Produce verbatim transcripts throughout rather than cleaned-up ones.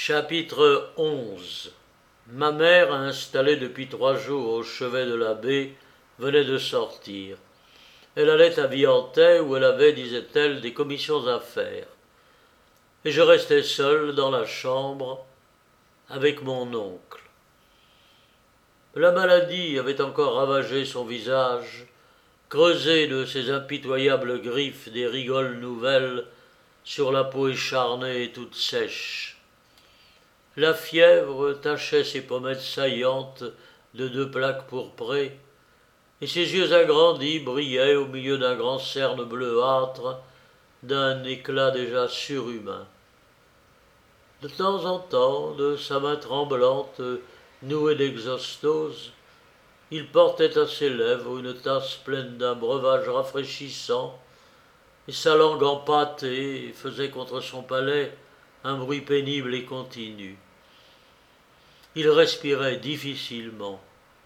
Chapitre onze. Ma mère, installée depuis trois jours au chevet de la baie, venait de sortir. Elle allait à Viantais où elle avait, disait-elle, des commissions à faire. Et je restais seul dans la chambre avec mon oncle. La maladie avait encore ravagé son visage, creusé de ses impitoyables griffes des rigoles nouvelles sur la peau écharnée et toute sèche. La fièvre tachait ses pommettes saillantes de deux plaques pourprées, et ses yeux agrandis brillaient au milieu d'un grand cerne bleuâtre, d'un éclat déjà surhumain. De temps en temps, de sa main tremblante, nouée d'exostose, il portait à ses lèvres une tasse pleine d'un breuvage rafraîchissant, et sa langue empâtée faisait contre son palais un bruit pénible et continu. Il respirait difficilement.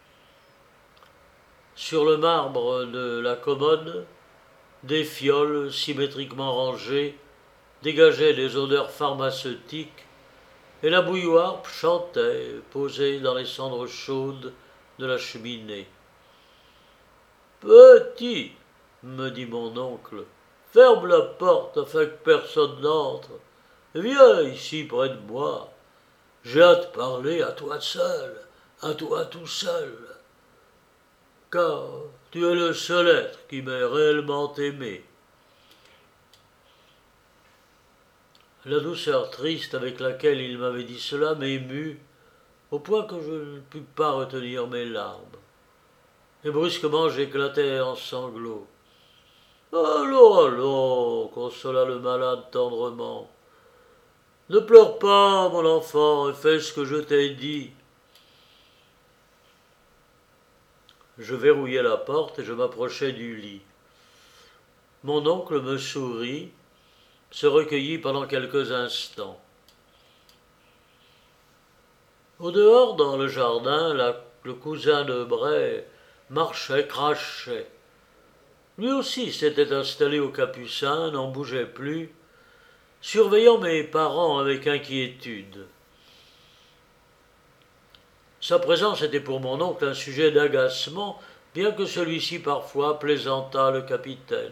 Sur le marbre de la commode, des fioles symétriquement rangées dégageaient des odeurs pharmaceutiques, et la bouilloire chantait, posée dans les cendres chaudes de la cheminée. « Petit, me dit mon oncle, ferme la porte afin que personne n'entre. Viens ici près de moi. J'ai à te parler à toi seul, à toi tout seul. Car tu es le seul être qui m'ait réellement aimé. » La douceur triste avec laquelle il m'avait dit cela m'émut, au point que je ne pus pas retenir mes larmes. Et brusquement j'éclatai en sanglots. « Allons, allons, consola le malade tendrement. Ne pleure pas, mon enfant, et fais ce que je t'ai dit. » Je verrouillai la porte et je m'approchai du lit. Mon oncle me sourit, se recueillit pendant quelques instants. Au dehors, dans le jardin, la, le cousin de Bray marchait, crachait. Lui aussi s'était installé au Capucin, n'en bougeait plus, surveillant mes parents avec inquiétude. Sa présence était pour mon oncle un sujet d'agacement, bien que celui-ci parfois plaisantât le capitaine.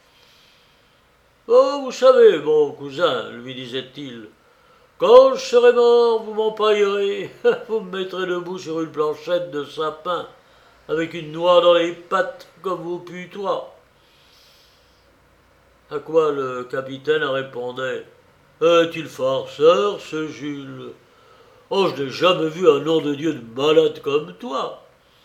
« Oh, vous savez, mon cousin, lui disait-il, quand je serai mort, vous m'empaillerez, vous me mettrez debout sur une planchette de sapin, avec une noix dans les pattes, comme vos putois. » À quoi le capitaine répondait: « Est-il farceur, ce Jules? Oh, je n'ai jamais vu un nom de Dieu de malade comme toi. »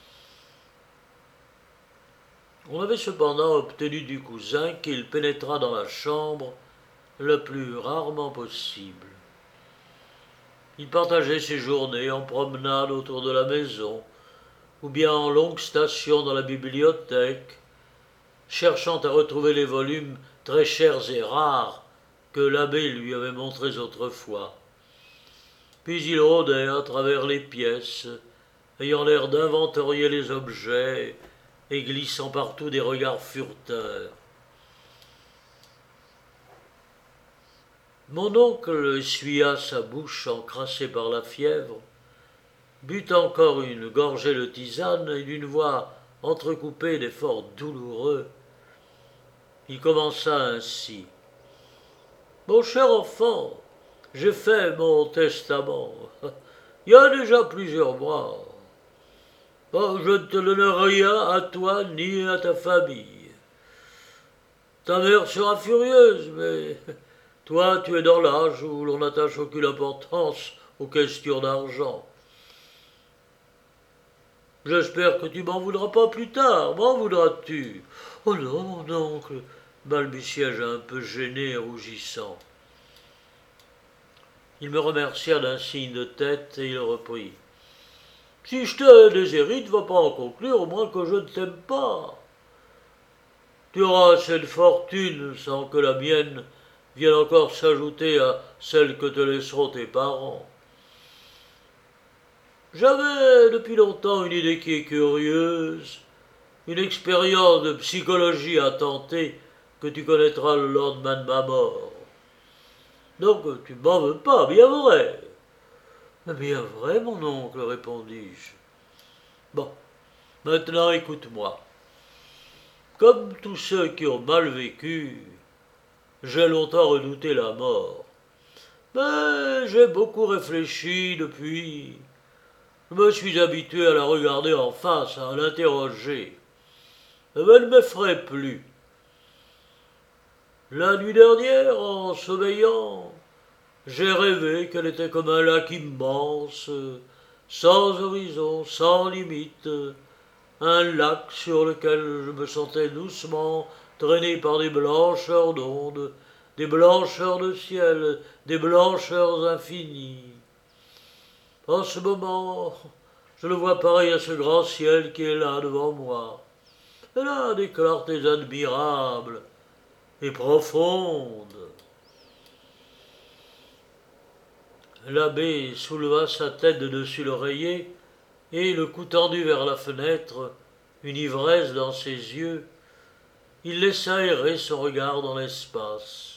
On avait cependant obtenu du cousin qu'il pénétrât dans la chambre le plus rarement possible. Il partageait ses journées en promenade autour de la maison, ou bien en longues stations dans la bibliothèque, cherchant à retrouver les volumes très chers et rares que l'abbé lui avait montrés autrefois. Puis il rôdait à travers les pièces, ayant l'air d'inventorier les objets et glissant partout des regards furteurs. Mon oncle essuya sa bouche encrassée par la fièvre, but encore une gorgée de tisane et d'une voix entrecoupée d'efforts douloureux, il commença ainsi. « Mon cher enfant, j'ai fait mon testament. Il y a déjà plusieurs mois. Oh, je ne te donne rien à toi ni à ta famille. Ta mère sera furieuse, mais toi, tu es dans l'âge où l'on n'attache aucune importance aux questions d'argent. J'espère que tu m'en voudras pas plus tard. M'en voudras-tu? » « Oh non, mon oncle, balbutiai-je un peu gêné et rougissant. Il me remercia d'un signe de tête et il reprit. « Si je te déshérite, va pas en conclure au moins que je ne t'aime pas. Tu auras assez de fortune sans que la mienne vienne encore s'ajouter à celle que te laisseront tes parents. J'avais depuis longtemps une idée qui est curieuse, une expérience de psychologie à tenter que tu connaîtras le lendemain de ma mort. Donc tu m'en veux pas, bien vrai. Bien vrai, mon oncle, répondis-je. Bon, maintenant écoute-moi. Comme tous ceux qui ont mal vécu, j'ai longtemps redouté la mort. Mais j'ai beaucoup réfléchi depuis. Je me suis habitué à la regarder en face, à l'interroger. Mais elle ne m'effraie plus. La nuit dernière, en sommeillant, j'ai rêvé qu'elle était comme un lac immense, sans horizon, sans limite, un lac sur lequel je me sentais doucement traîné par des blancheurs d'ondes, des blancheurs de ciel, des blancheurs infinies. En ce moment, je le vois pareil à ce grand ciel qui est là devant moi. Elle a des clartés admirables et profondes. L'abbé souleva sa tête de dessus l'oreiller et, le cou tendu vers la fenêtre, une ivresse dans ses yeux, il laissa errer son regard dans l'espace.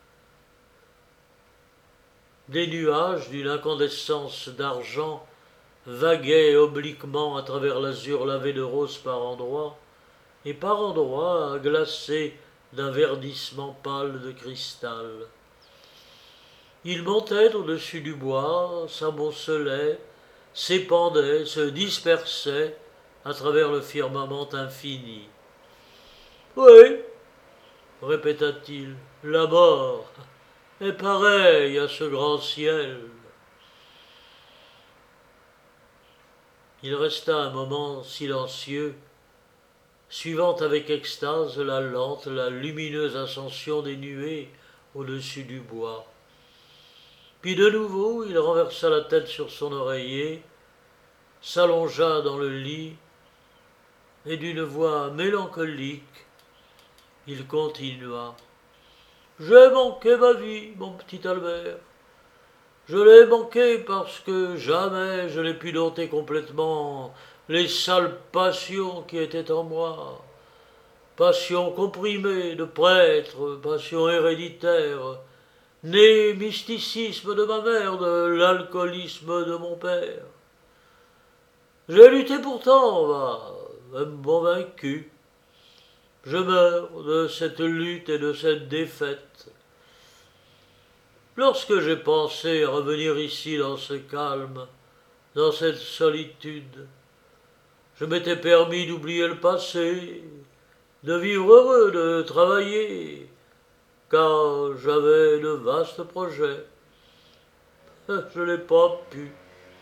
Des nuages d'une incandescence d'argent vaguaient obliquement à travers l'azur lavé de rose par endroits, et par endroits glacés d'un verdissement pâle de cristal. Il montait au-dessus du bois, s'amoncelait, s'épandait, se dispersait à travers le firmament infini. Oui, répéta-t-il, la mort est pareille à ce grand ciel. Il resta un moment silencieux, suivant avec extase la lente, la lumineuse ascension des nuées au-dessus du bois. Puis de nouveau, il renversa la tête sur son oreiller, s'allongea dans le lit, et d'une voix mélancolique, il continua. « J'ai manqué ma vie, mon petit Albert. Je l'ai manqué parce que jamais je n'ai pu dompter complètement les sales passions qui étaient en moi. Passions comprimées de prêtre, passions héréditaires, né mysticisme de ma mère, de l'alcoolisme de mon père. J'ai lutté pourtant, va, même convaincu. Je meurs de cette lutte et de cette défaite. Lorsque j'ai pensé à revenir ici dans ce calme, dans cette solitude, je m'étais permis d'oublier le passé, de vivre heureux, de travailler, car j'avais de vastes projets. Je n'ai pas pu.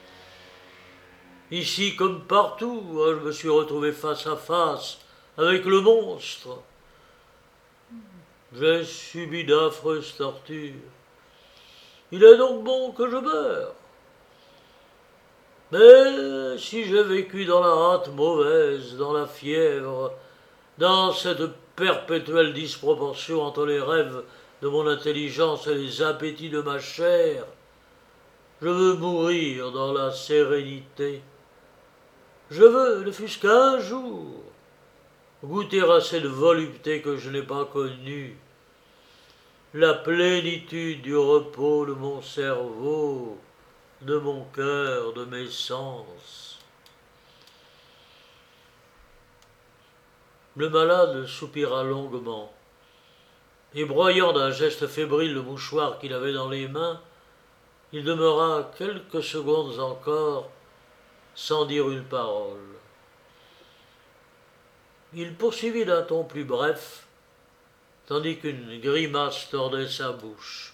Ici comme partout, je me suis retrouvé face à face avec le monstre. J'ai subi d'affreuses tortures. Il est donc bon que je meure. Mais si j'ai vécu dans la hâte mauvaise, dans la fièvre, dans cette perpétuelle disproportion entre les rêves de mon intelligence et les appétits de ma chair, je veux mourir dans la sérénité. Je veux, ne fût-ce qu'un jour, goûter à cette volupté que je n'ai pas connue, la plénitude du repos de mon cerveau, de mon cœur, de mes sens. Le malade soupira longuement, et broyant d'un geste fébrile le mouchoir qu'il avait dans les mains, il demeura quelques secondes encore sans dire une parole. Il poursuivit d'un ton plus bref, tandis qu'une grimace tordait sa bouche.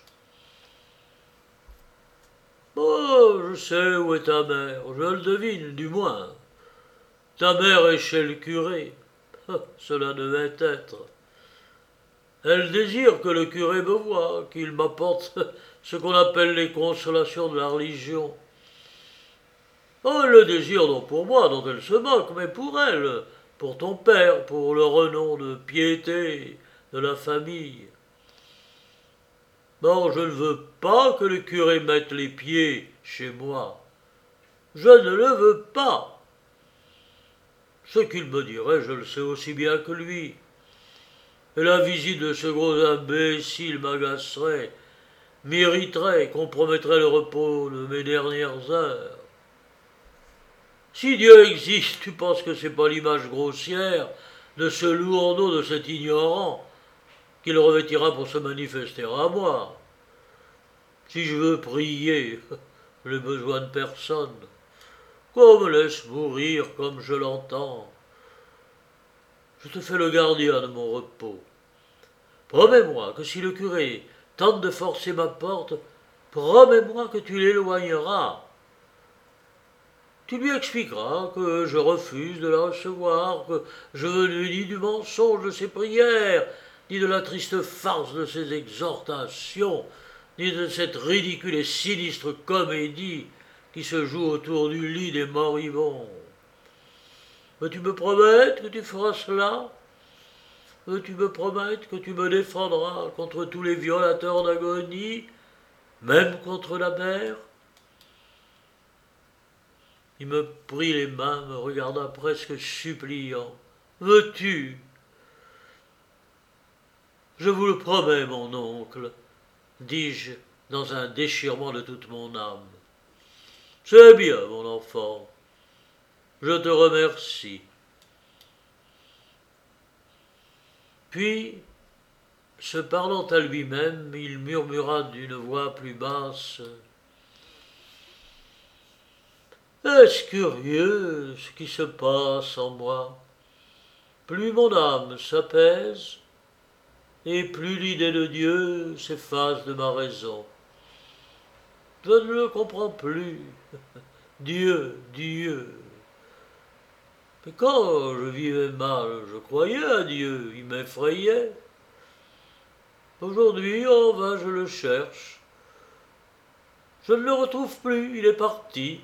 « Oh, je sais où est ta mère, je le devine, du moins. Ta mère est chez le curé. Cela devait être. Elle désire que le curé me voie, qu'il m'apporte ce qu'on appelle les consolations de la religion. Oh, elle le désire non pour moi, dont elle se moque, mais pour elle, pour ton père, pour le renom de piété de la famille. Non, je ne veux pas que le curé mette les pieds chez moi. Je ne le veux pas. Ce qu'il me dirait, je le sais aussi bien que lui. Et la visite de ce gros imbécile m'agacerait. m'irriterait, compromettrait le repos de mes dernières heures. Si Dieu existe, tu penses que c'est pas l'image grossière de ce lourdeau, de cet ignorant, qu'il revêtira pour se manifester à moi. Si je veux prier, je n'ai besoin de personne. Qu'on me laisse mourir comme je l'entends. Je te fais le gardien de mon repos. Promets-moi que si le curé tente de forcer ma porte, promets-moi que tu l'éloigneras. Tu lui expliqueras que je refuse de la recevoir, que je veux ni du mensonge de ses prières, ni de la triste farce de ses exhortations, ni de cette ridicule et sinistre comédie qui se joue autour du lit des moribonds. Veux-tu me promettre que tu feras cela? Veux-tu me promettre que tu me défendras contre tous les violateurs d'agonie, même contre la mère? Il me prit les mains, me regarda presque suppliant. Veux-tu? Je vous le promets, mon oncle, dis-je dans un déchirement de toute mon âme. C'est bien, mon enfant. Je te remercie. Puis, se parlant à lui-même, il murmura d'une voix plus basse. Est-ce curieux ce qui se passe en moi? Plus mon âme s'apaise, et plus l'idée de Dieu s'efface de ma raison. Je ne le comprends plus. Dieu, Dieu. Mais quand je vivais mal, je croyais à Dieu, il m'effrayait. Aujourd'hui, en vain, je le cherche. Je ne le retrouve plus, il est parti.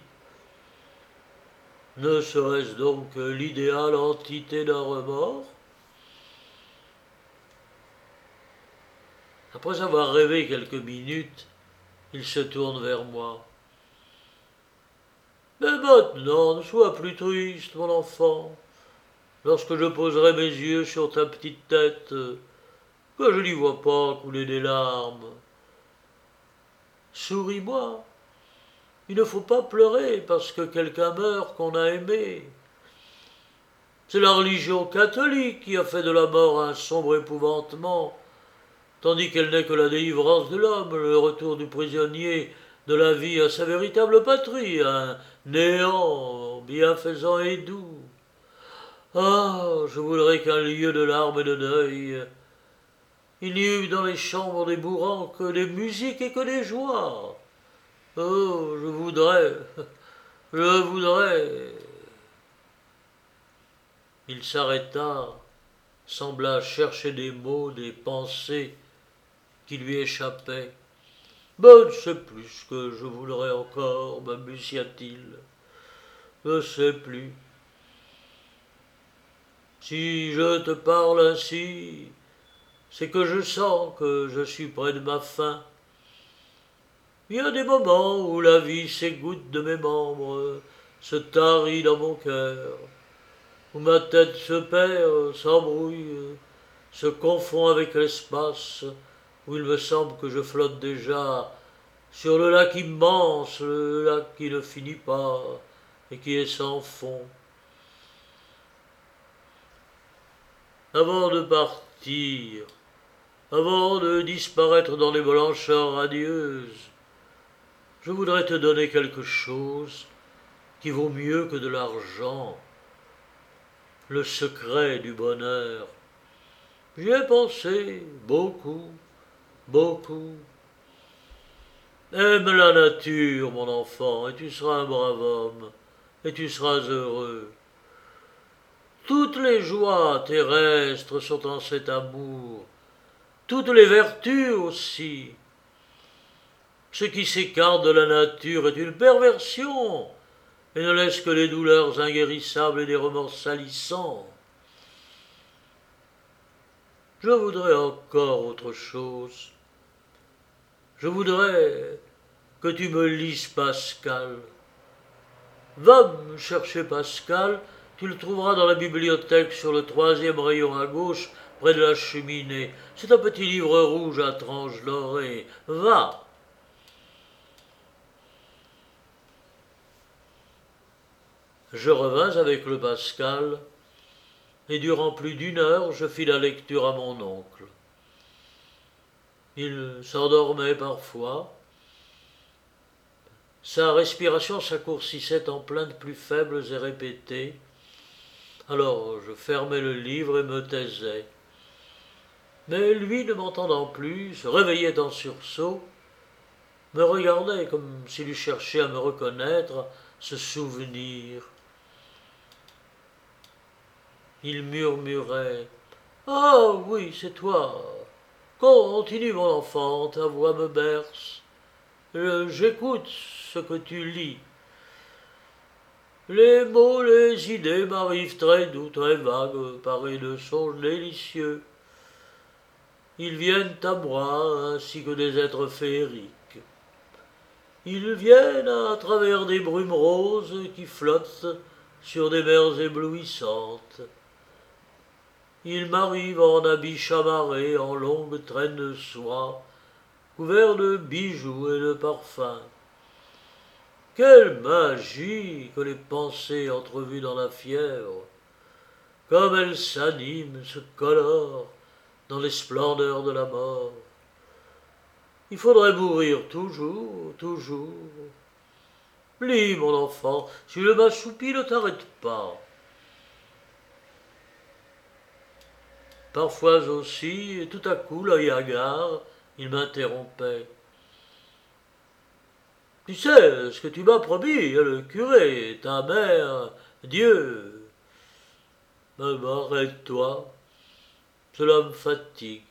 Ne serait-ce donc que l'idéale entité d'un remords? Après avoir rêvé quelques minutes, il se tourne vers moi. Mais maintenant, ne sois plus triste, mon enfant. Lorsque je poserai mes yeux sur ta petite tête, que je n'y vois pas couler des larmes. Souris-moi. Il ne faut pas pleurer parce que quelqu'un meurt qu'on a aimé. C'est la religion catholique qui a fait de la mort un sombre épouvantement, tandis qu'elle n'est que la délivrance de l'homme, le retour du prisonnier de la vie à sa véritable patrie, un néant bienfaisant et doux. Ah, je voudrais qu'un lieu de larmes et de deuil, il n'y eût dans les chambres des bourrants que des musiques et que des joies. Oh, je voudrais, je voudrais. Il s'arrêta, sembla chercher des mots, des pensées qui lui échappaient. Ben, je sais plus ce que je voudrais encore, balbutia-t-il. Je ne sais plus. Si je te parle ainsi, c'est que je sens que je suis près de ma fin. Il y a des moments où la vie s'égoutte de mes membres, se tarit dans mon cœur, où ma tête se perd, s'embrouille, se confond avec l'espace, où il me semble que je flotte déjà sur le lac immense, le lac qui ne finit pas et qui est sans fond. Avant de partir, avant de disparaître dans les blancheurs radieuses, je voudrais te donner quelque chose qui vaut mieux que de l'argent, le secret du bonheur. J'y ai pensé beaucoup, beaucoup. Aime la nature, mon enfant, et tu seras un brave homme, et tu seras heureux. Toutes les joies terrestres sont en cet amour, toutes les vertus aussi. Ce qui s'écarte de la nature est une perversion, et ne laisse que les douleurs inguérissables et des remords salissants. Je voudrais encore autre chose. Je voudrais que tu me lises Pascal. Va me chercher Pascal, tu le trouveras dans la bibliothèque sur le troisième rayon à gauche, près de la cheminée. C'est un petit livre rouge à tranches dorées. Va, Je revins avec le Pascal, et durant plus d'une heure, je fis la lecture à mon oncle. Il s'endormait parfois. Sa respiration s'accourcissait en plaintes plus faibles et répétées. Alors je fermais le livre et me taisais. Mais lui, ne m'entendant plus, se réveillait en sursaut, me regardait comme s'il eût cherché à me reconnaître, se souvenir. Il murmurait « Ah oui, c'est toi. Continue, mon enfant, ta voix me berce. J'écoute ce que tu lis. Les mots, les idées m'arrivent très doux, très vagues, parés de songes délicieux. Ils viennent à moi ainsi que des êtres féeriques. Ils viennent à travers des brumes roses qui flottent sur des mers éblouissantes. Ils m'arrivent en habits chamarrés, en longues traînes de soie, couverts de bijoux et de parfums. Quelle magie que les pensées entrevues dans la fièvre, comme elles s'animent, se colorent dans les splendeurs de la mort. Il faudrait mourir toujours, toujours. Lis, mon enfant, si je m'assoupis, ne t'arrête pas. Parfois aussi, et tout à coup, l'œil hagard, il m'interrompait. Tu sais ce que tu m'as promis, le curé, ta mère, Dieu. Mais arrête-toi, cela me fatigue.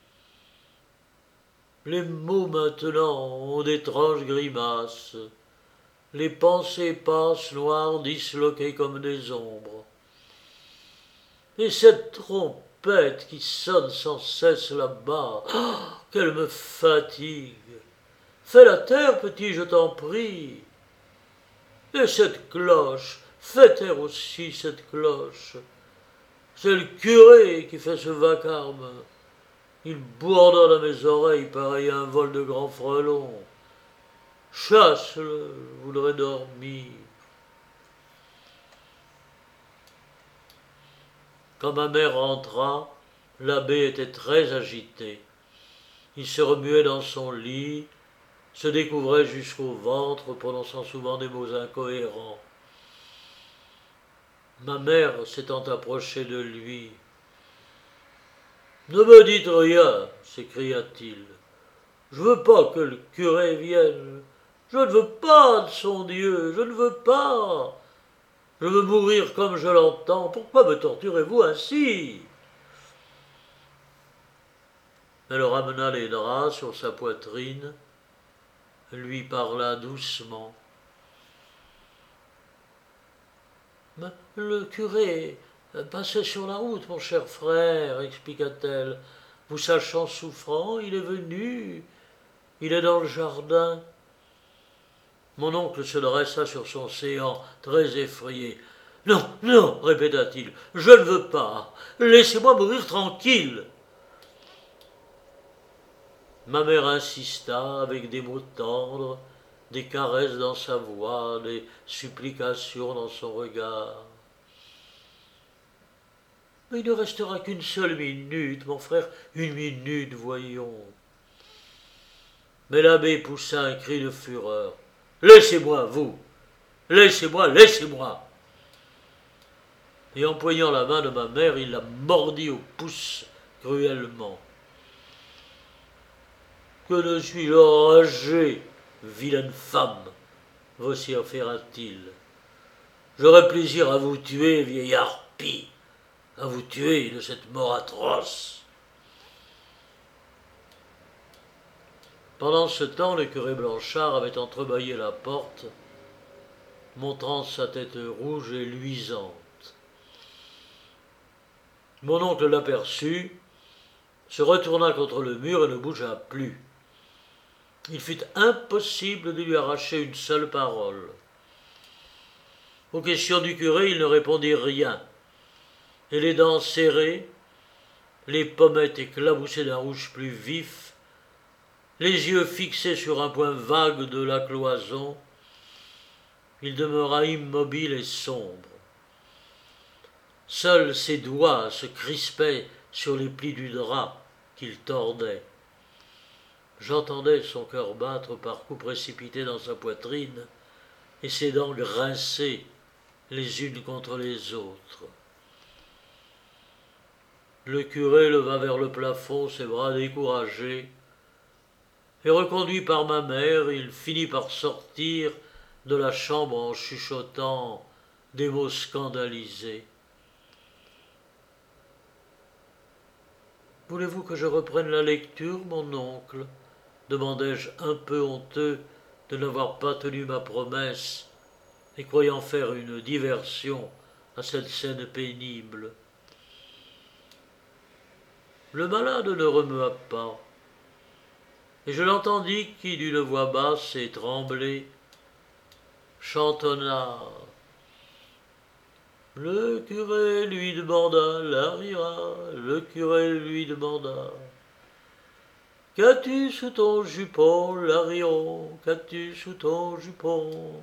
Les mots maintenant ont d'étranges grimaces. Les pensées passent noires, disloquées comme des ombres. Et cette trompette qui sonne sans cesse là-bas, oh, qu'elle me fatigue. Fais la terre, petit, je t'en prie. Et cette cloche, fais taire aussi cette cloche. C'est le curé qui fait ce vacarme. Il bourdonne à mes oreilles pareil à un vol de grands frelons. Chasse-le, je voudrais dormir. Quand ma mère rentra, l'abbé était très agité. Il se remuait dans son lit, se découvrait jusqu'au ventre, prononçant souvent des mots incohérents. Ma mère s'étant approchée de lui. « Ne me dites rien, s'écria-t-il. Je ne veux pas que le curé vienne. Je ne veux pas de son Dieu, je ne veux pas. Je veux mourir comme je l'entends. Pourquoi me torturez-vous ainsi ?» Elle ramena les draps sur sa poitrine, lui parla doucement. « Mais le curé passait sur la route, mon cher frère, expliqua-t-elle. Vous sachant souffrant, il est venu, il est dans le jardin. » Mon oncle se dressa sur son séant, très effrayé. « Non, non, répéta-t-il, je ne veux pas. Laissez-moi mourir tranquille. » Ma mère insista avec des mots tendres, des caresses dans sa voix, des supplications dans son regard. « Mais il ne restera qu'une seule minute, mon frère, une minute, voyons. » Mais l'abbé poussa un cri de fureur. « Laissez-moi, vous! Laissez-moi, laissez-moi » Et empoignant la main de ma mère, il la mordit au pouce cruellement. « Que ne suis-je enragé, vilaine femme » vociféra-t-il. « J'aurais plaisir à vous tuer, vieille harpie, à vous tuer de cette mort atroce. » Pendant ce temps, le curé Blanchard avait entrebâillé la porte, montrant sa tête rouge et luisante. Mon oncle l'aperçut, se retourna contre le mur et ne bougea plus. Il fut impossible de lui arracher une seule parole. Aux questions du curé, il ne répondit rien, et les dents serrées, les pommettes éclaboussées d'un rouge plus vif, les yeux fixés sur un point vague de la cloison, il demeura immobile et sombre. Seuls ses doigts se crispaient sur les plis du drap qu'il tordait. J'entendais son cœur battre par coups précipités dans sa poitrine et ses dents grincer les unes contre les autres. Le curé leva vers le plafond ses bras découragés, et reconduit par ma mère, il finit par sortir de la chambre en chuchotant des mots scandalisés. « Voulez-vous que je reprenne la lecture, mon oncle ?» demandai-je un peu honteux de n'avoir pas tenu ma promesse et croyant faire une diversion à cette scène pénible. Le malade ne remua pas, et je l'entendis qui, d'une voix basse et tremblée, chantonna. Le curé lui demanda, Larira, le curé lui demanda. Qu'as-tu sous ton jupon, Larion, qu'as-tu sous ton jupon?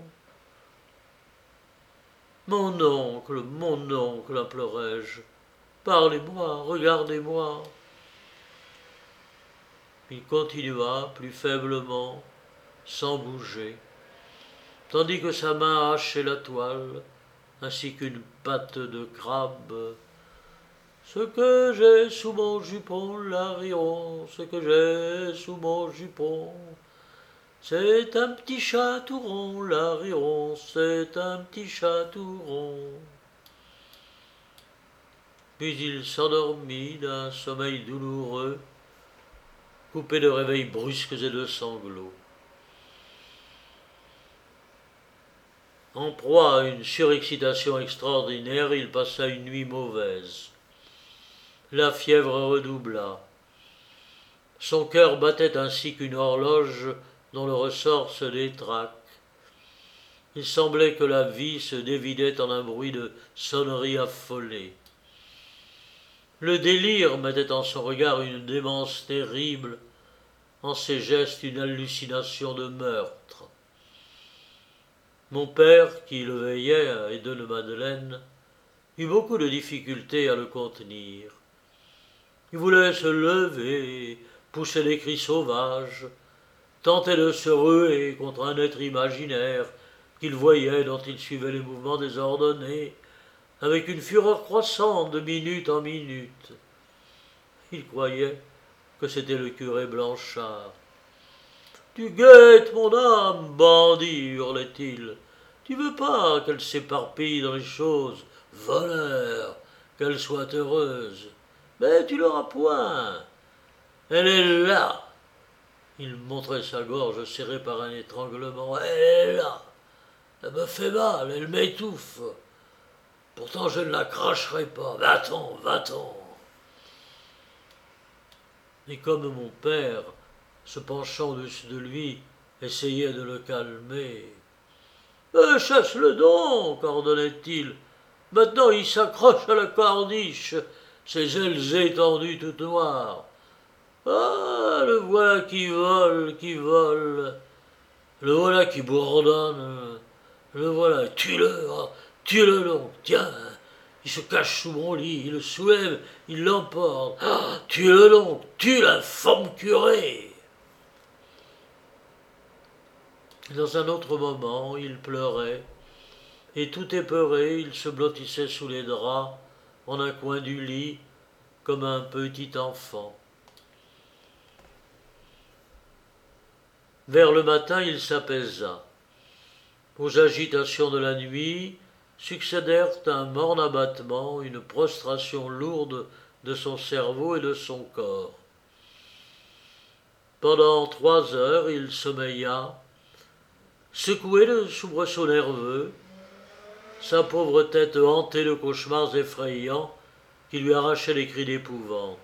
Mon oncle, mon oncle, implorai-je, parlez-moi, regardez-moi. Il continua plus faiblement, sans bouger, tandis que sa main hachait la toile, ainsi qu'une patte de crabe. Ce que j'ai sous mon jupon, Larion, ce que j'ai sous mon jupon, c'est un petit chat tout rond, Larion, c'est un petit chat tout rond. Puis il s'endormit d'un sommeil douloureux, coupé de réveils brusques et de sanglots. En proie à une surexcitation extraordinaire, il passa une nuit mauvaise. La fièvre redoubla. Son cœur battait ainsi qu'une horloge dont le ressort se détraque. Il semblait que la vie se dévidait en un bruit de sonnerie affolée. Le délire mettait en son regard une démence terrible, en ses gestes une hallucination de meurtre. Mon père, qui le veillait à Eden-Madeleine, eut beaucoup de difficulté à le contenir. Il voulait se lever, pousser des cris sauvages, tentait de se ruer contre un être imaginaire qu'il voyait, dont il suivait les mouvements désordonnés, avec une fureur croissante de minute en minute. Il croyait que c'était le curé Blanchard. « Tu guettes mon âme, bandit !» hurlait-il. « Tu veux pas qu'elle s'éparpille dans les choses, voleur, qu'elle soit heureuse. Mais tu l'auras point. Elle est là. » Il montrait sa gorge serrée par un étranglement. « Elle est là. Elle me fait mal, elle m'étouffe. Pourtant je ne la cracherai pas. Va-t'en, va-t'en. » Et comme mon père, se penchant au-dessus de lui, essayait de le calmer. « Chasse-le donc !» ordonnait-il. « Maintenant il s'accroche à la corniche, ses ailes étendues toutes noires. Ah, le voilà qui vole, qui vole. Le voilà qui bourdonne. Le voilà, tue-le, oh, tue-le donc, tiens. Il se cache sous mon lit, il le soulève, il l'emporte. Ah, tue-le donc, tue l'informe curé. » Dans un autre moment, il pleurait, et tout épeuré, il se blottissait sous les draps, en un coin du lit, comme un petit enfant. Vers le matin, il s'apaisa. Aux agitations de la nuit succédèrent un morne abattement, une prostration lourde de son cerveau et de son corps. Pendant trois heures, il sommeilla, secoué de soubresauts nerveux, sa pauvre tête hantée de cauchemars effrayants qui lui arrachaient les cris d'épouvante.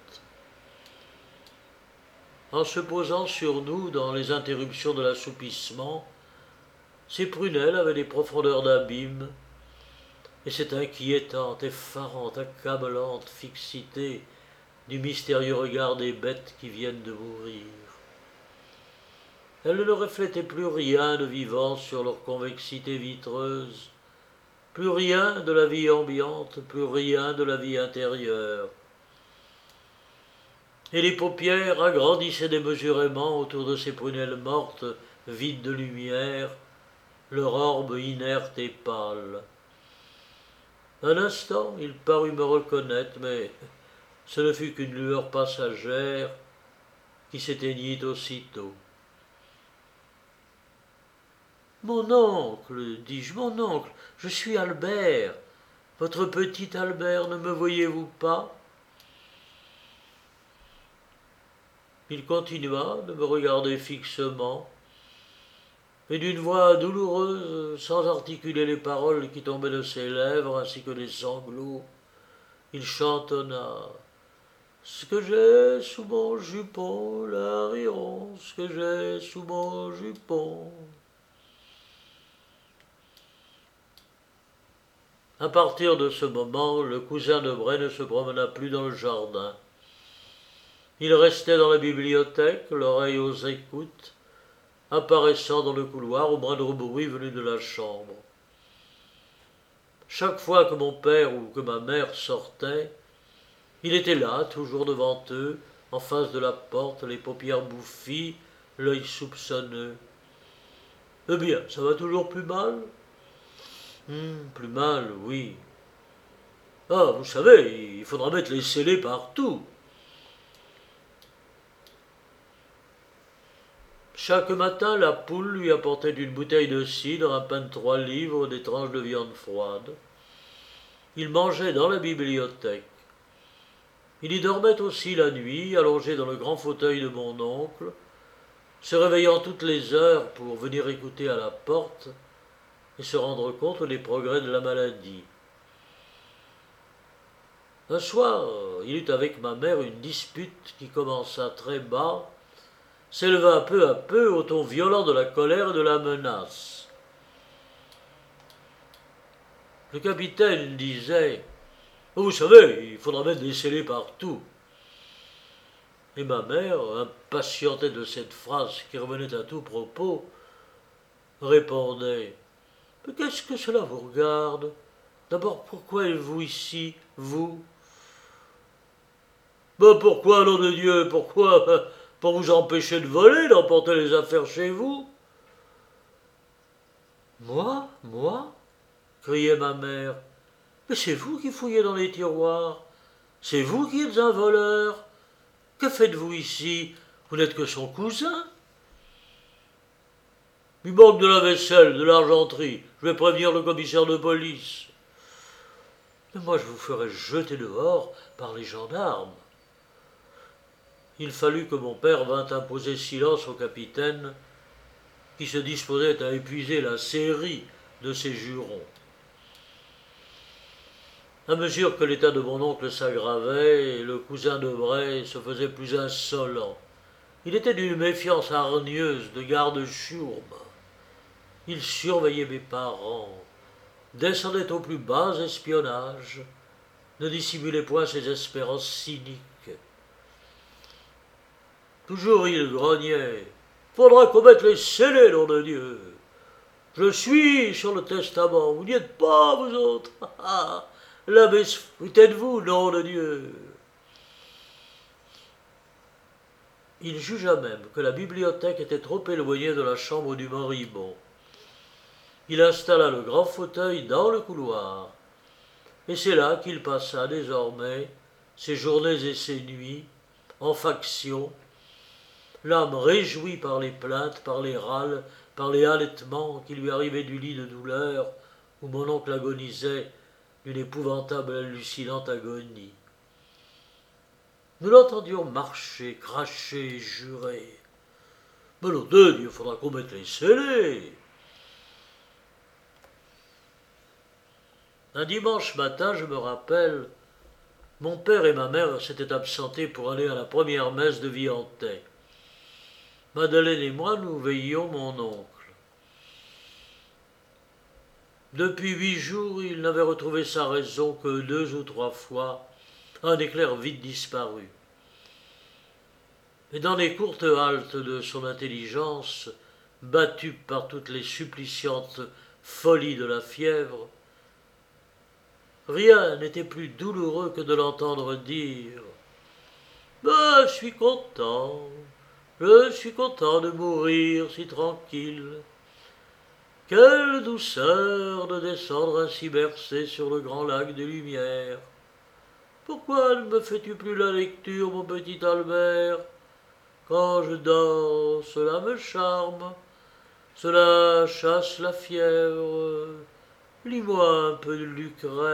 En se posant sur nous dans les interruptions de l'assoupissement, ses prunelles avaient des profondeurs d'abîme, et cette inquiétante, effarante, accablante fixité du mystérieux regard des bêtes qui viennent de mourir. elles ne reflétaient plus rien de vivant sur leur convexité vitreuse, plus rien de la vie ambiante, plus rien de la vie intérieure. Et les paupières agrandissaient démesurément autour de ces prunelles mortes, vides de lumière, leur orbe inerte et pâle. Un instant, il parut me reconnaître, mais ce ne fut qu'une lueur passagère qui s'éteignit aussitôt. « Mon oncle, dis-je, mon oncle, je suis Albert, votre petit Albert, ne me voyez-vous pas ?» Il continua de me regarder fixement, et d'une voix douloureuse, sans articuler les paroles qui tombaient de ses lèvres ainsi que des sanglots, il chantonna « Ce que j'ai sous mon jupon, l'Arion, ce que j'ai sous mon jupon. » À partir de ce moment, le cousin de Bray ne se promena plus dans le jardin. Il restait dans la bibliothèque, l'oreille aux écoutes, apparaissant dans le couloir au moindre bruit venu de la chambre. Chaque fois que mon père ou que ma mère sortaient, il était là, toujours devant eux, en face de la porte, les paupières bouffies, l'œil soupçonneux. « Eh bien, ça va toujours plus mal ?»« Hum, plus mal, oui. »« Ah, vous savez, il faudra mettre les scellés partout. » Chaque matin, la poule lui apportait une bouteille de cidre, un pain de trois livres, des tranches de viande froide. Il mangeait dans la bibliothèque. Il y dormait aussi la nuit, allongé dans le grand fauteuil de mon oncle, se réveillant toutes les heures pour venir écouter à la porte et se rendre compte des progrès de la maladie. Un soir, il eut avec ma mère une dispute qui commença très bas, s'éleva peu à peu au ton violent de la colère et de la menace. Le capitaine disait « Vous savez, il faudra mettre des scellés partout. » Et ma mère, impatientée de cette phrase qui revenait à tout propos, répondait « Mais qu'est-ce que cela vous regarde? D'abord, pourquoi êtes-vous ici, vous ?»« Ben pourquoi, nom de Dieu, pourquoi? Pour vous empêcher de voler, d'emporter les affaires chez vous. » « Moi, moi ?» criait ma mère. « Mais c'est vous qui fouillez dans les tiroirs. C'est vous qui êtes un voleur. Que faites-vous ici? Vous n'êtes que son cousin. » « Il manque de la vaisselle, de l'argenterie. Je vais prévenir le commissaire de police. »« Mais moi, je vous ferai jeter dehors par les gendarmes. » Il fallut que mon père vînt imposer silence au capitaine, qui se disposait à épuiser la série de ses jurons. À mesure que l'état de mon oncle s'aggravait, le cousin de Bray se faisait plus insolent. Il était d'une méfiance hargneuse de garde-chourme. Il surveillait mes parents, descendait au plus bas espionnage, ne dissimulait point ses espérances cyniques. Toujours il grognait. « Faudra qu'on mette les scellés, nom de Dieu. Je suis sur le testament, vous n'y êtes pas, vous autres. Ah, l'abbé se foutait de vous, nom de Dieu. » Il jugea même que la bibliothèque était trop éloignée de la chambre du moribond. Il installa le grand fauteuil dans le couloir, et c'est là qu'il passa désormais ses journées et ses nuits, en faction, l'âme réjouie par les plaintes, par les râles, par les halètements qui lui arrivaient du lit de douleur où mon oncle agonisait d'une épouvantable hallucinante agonie. Nous l'entendions marcher, cracher, jurer. « Mais nom de Dieu, il faudra qu'on mette les scellés. » Un dimanche matin, je me rappelle, mon père et ma mère s'étaient absentés pour aller à la première messe de Viantais. Madeleine et moi, nous veillions mon oncle. Depuis huit jours, il n'avait retrouvé sa raison que deux ou trois fois, un éclair vite disparu. et dans les courtes haltes de son intelligence, battue par toutes les suppliciantes folies de la fièvre, rien n'était plus douloureux que de l'entendre dire « Ben, je suis content, je suis content de mourir si tranquille. Quelle douceur de descendre ainsi bercé sur le grand lac des Lumières. Pourquoi ne me fais-tu plus la lecture, mon petit Albert? Quand je dors, cela me charme, cela chasse la fièvre. Lis-moi un peu de Lucrèce. »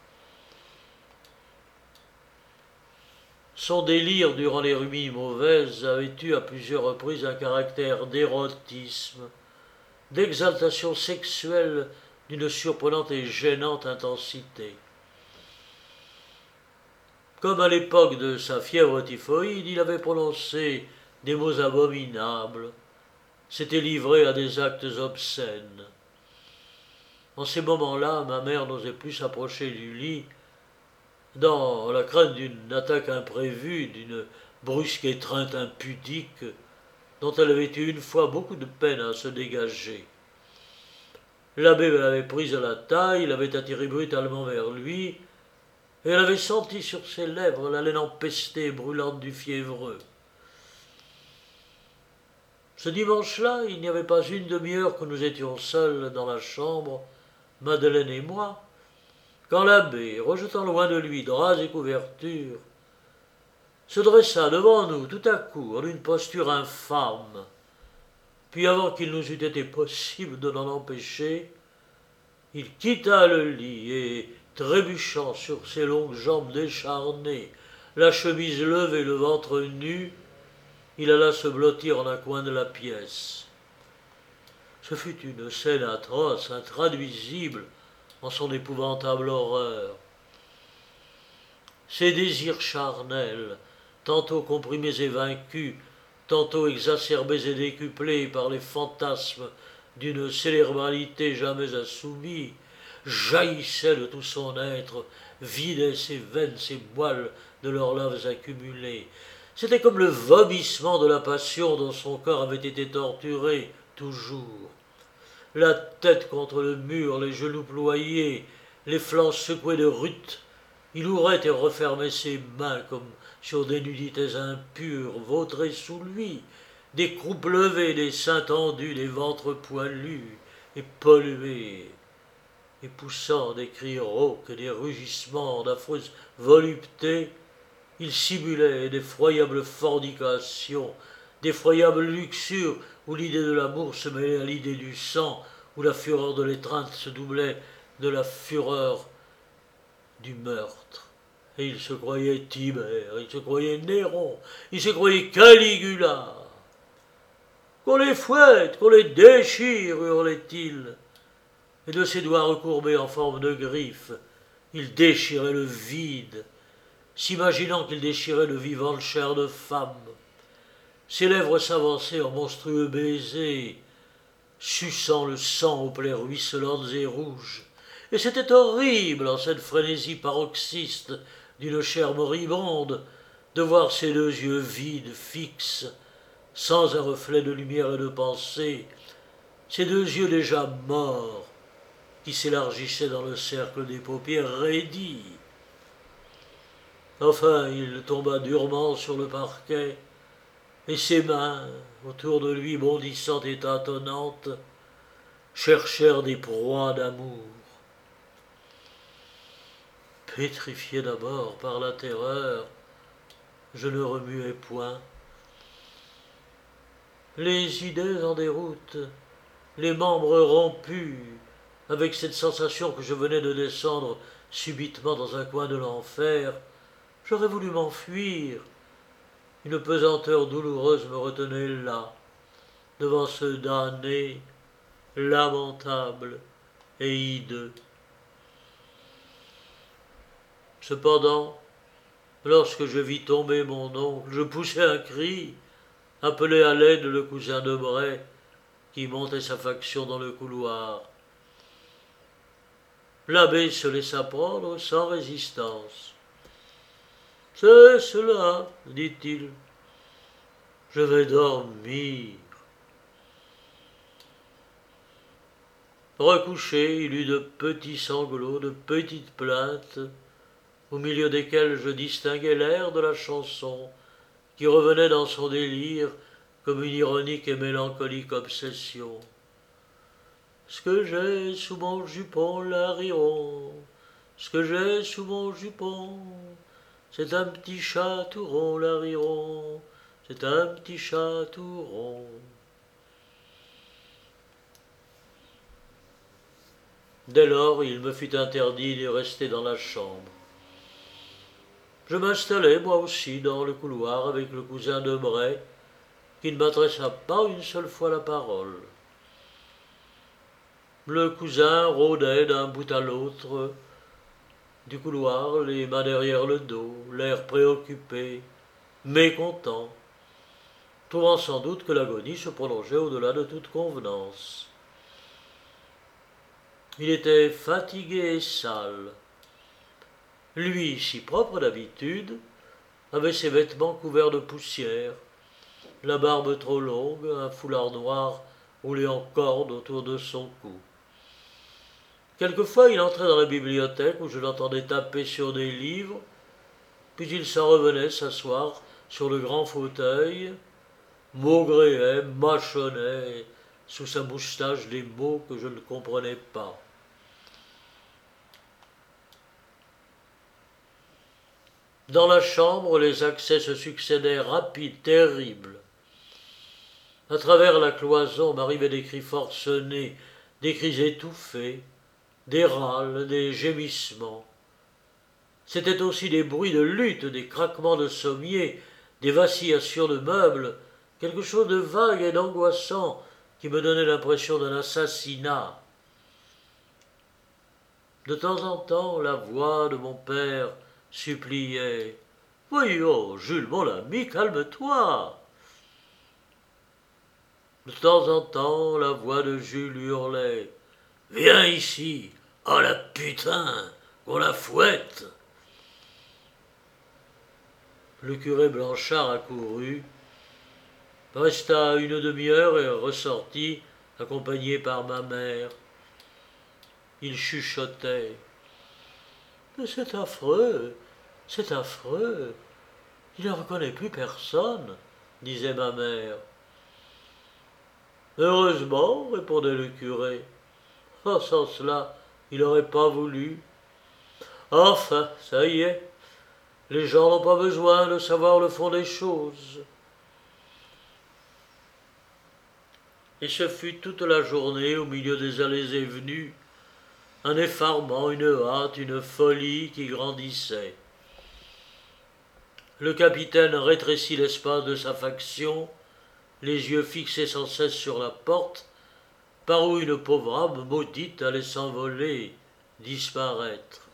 Son délire durant les nuits mauvaises avait eu à plusieurs reprises un caractère d'érotisme, d'exaltation sexuelle d'une surprenante et gênante intensité. Comme à l'époque de sa fièvre typhoïde, il avait prononcé des mots abominables, s'était livré à des actes obscènes. En ces moments-là, ma mère n'osait plus s'approcher du lit, dans la crainte d'une attaque imprévue, d'une brusque étreinte impudique, dont elle avait eu une fois beaucoup de peine à se dégager. L'abbé l'avait prise à la taille, l'avait attirée brutalement vers lui, et elle avait senti sur ses lèvres la laine empestée et brûlante du fiévreux. Ce dimanche-là, il n'y avait pas une demi-heure que nous étions seuls dans la chambre, Madeleine et moi, quand l'abbé, rejetant loin de lui draps et couvertures, se dressa devant nous tout à coup en une posture infâme. Puis avant qu'il nous eût été possible de l'en empêcher, il quitta le lit et, trébuchant sur ses longues jambes décharnées, la chemise levée, le ventre nu, il alla se blottir en un coin de la pièce. Ce fut une scène atroce, intraduisible en son épouvantable horreur. Ses désirs charnels, tantôt comprimés et vaincus, tantôt exacerbés et décuplés par les fantasmes d'une cérébralité jamais assouvie, jaillissaient de tout son être, vidaient ses veines, ses moelles de leurs laves accumulées. C'était comme le vomissement de la passion dont son corps avait été torturé, toujours. La tête contre le mur, les genoux ployés, les flancs secoués de rut, il ouvrait et refermait ses mains comme sur des nudités impures, vautrées sous lui, des croupes levées, des seins tendus, des ventres poilus et pollués, et poussant des cris rauques et des rugissements d'affreuses voluptés, il simulait d'effroyables fornications, d'effroyables luxures où l'idée de l'amour se mêlait à l'idée du sang, où la fureur de l'étreinte se doublait de la fureur du meurtre. Et il se croyait Tibère, il se croyait Néron, il se croyait Caligula. « Qu'on les fouette, qu'on les déchire !» hurlait-il. Et de ses doigts recourbés en forme de griffes, il déchirait le vide, s'imaginant qu'il déchirait le vivant de chair de femme. Ses lèvres s'avançaient en monstrueux baisers, suçant le sang aux plaies ruisselantes et rouges. Et c'était horrible, en cette frénésie paroxyste d'une chair moribonde, de voir ces deux yeux vides, fixes, sans un reflet de lumière et de pensée, ces deux yeux déjà morts, qui s'élargissaient dans le cercle des paupières raidies. Enfin, il tomba durement sur le parquet, et ses mains, autour de lui bondissantes et tâtonnantes, cherchèrent des proies d'amour. Pétrifié d'abord par la terreur, je ne remuai point. Les idées en déroute, les membres rompus, avec cette sensation que je venais de descendre subitement dans un coin de l'enfer, j'aurais voulu m'enfuir. Une pesanteur douloureuse me retenait là, devant ce damné, lamentable et hideux. Cependant, lorsque je vis tomber mon oncle, je poussai un cri, appelai à l'aide le cousin de Bray, qui montait sa faction dans le couloir. L'abbé se laissa prendre sans résistance. « C'est cela, dit-il. je vais dormir. Recouché, il eut de petits sanglots, de petites plaintes, au milieu desquels je distinguais l'air de la chanson, qui revenait dans son délire comme une ironique et mélancolique obsession. Ce que j'ai sous mon jupon, l'Ariron, ce que j'ai sous mon jupon, c'est un petit chat tout rond, l'Ariron, c'est un petit chat tout rond. Dès lors, il me fut interdit de rester dans la chambre. Je m'installai moi aussi dans le couloir avec le cousin Debray, qui ne m'adressa pas une seule fois la parole. Le cousin rôdait d'un bout à l'autre du couloir, les mains derrière le dos, l'air préoccupé, mécontent, trouvant sans doute que l'agonie se prolongeait au-delà de toute convenance. Il était fatigué et sale. Lui, si propre d'habitude, avait ses vêtements couverts de poussière, la barbe trop longue, un foulard noir roulé en corde autour de son cou. Quelquefois, il entrait dans la bibliothèque où je l'entendais taper sur des livres, puis il s'en revenait s'asseoir sur le grand fauteuil, maugréait, mâchonnait sous sa moustache des mots que je ne comprenais pas. Dans la chambre, les accès se succédaient rapides, terribles. À travers la cloison m'arrivaient des cris forcenés, des cris étouffés, des râles, des gémissements. C'étaient aussi des bruits de lutte, des craquements de sommiers, des vacillations de meubles, quelque chose de vague et d'angoissant qui me donnait l'impression d'un assassinat. De temps en temps, la voix de mon père suppliait « Voyons, Jules, mon ami, calme-toi !» De temps en temps, la voix de Jules hurlait « Viens ici, oh la putain, qu'on la fouette !» Le curé Blanchard accourut, resta une demi-heure et ressortit, accompagné par ma mère. Il chuchotait « Mais c'est affreux, c'est affreux, il ne reconnaît plus personne », disait ma mère. « Heureusement, répondait le curé. Oh, sans cela, il n'aurait pas voulu. Enfin, ça y est, les gens n'ont pas besoin de savoir le fond des choses. » Et ce fut toute la journée, au milieu des allées et venues, un effarement, une hâte, une folie qui grandissait. Le capitaine rétrécit l'espace de sa faction, les yeux fixés sans cesse sur la porte, par où une pauvre âme maudite allait s'envoler, disparaître.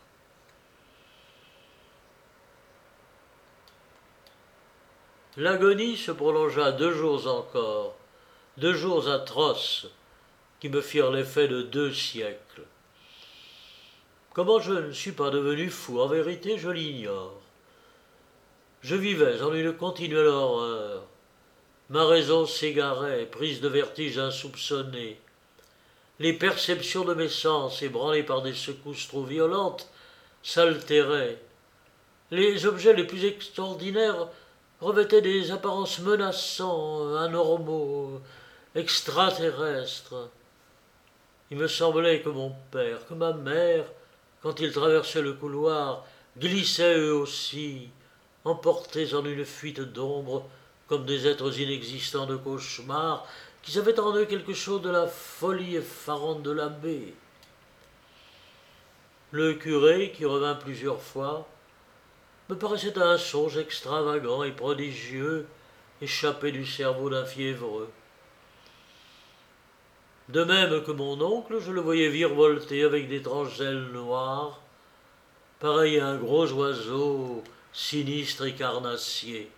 L'agonie se prolongea deux jours encore, deux jours atroces qui me firent l'effet de deux siècles. Comment je ne suis pas devenu fou, en vérité, je l'ignore. Je vivais en une continuelle horreur. Ma raison s'égarait, prise de vertige insoupçonné. Les perceptions de mes sens, ébranlées par des secousses trop violentes, s'altéraient. Les objets les plus extraordinaires revêtaient des apparences menaçantes, anormaux, extraterrestres. Il me semblait que mon père, que ma mère, quand ils traversaient le couloir, glissaient eux aussi, emportés en une fuite d'ombre, comme des êtres inexistants de cauchemar, qui avaient en eux quelque chose de la folie effarante de l'abbé. Le curé, qui revint plusieurs fois, me paraissait un songe extravagant et prodigieux, échappé du cerveau d'un fiévreux. De même que mon oncle, je le voyais virevolter avec d'étranges ailes noires, pareil à un gros oiseau sinistre et carnassier.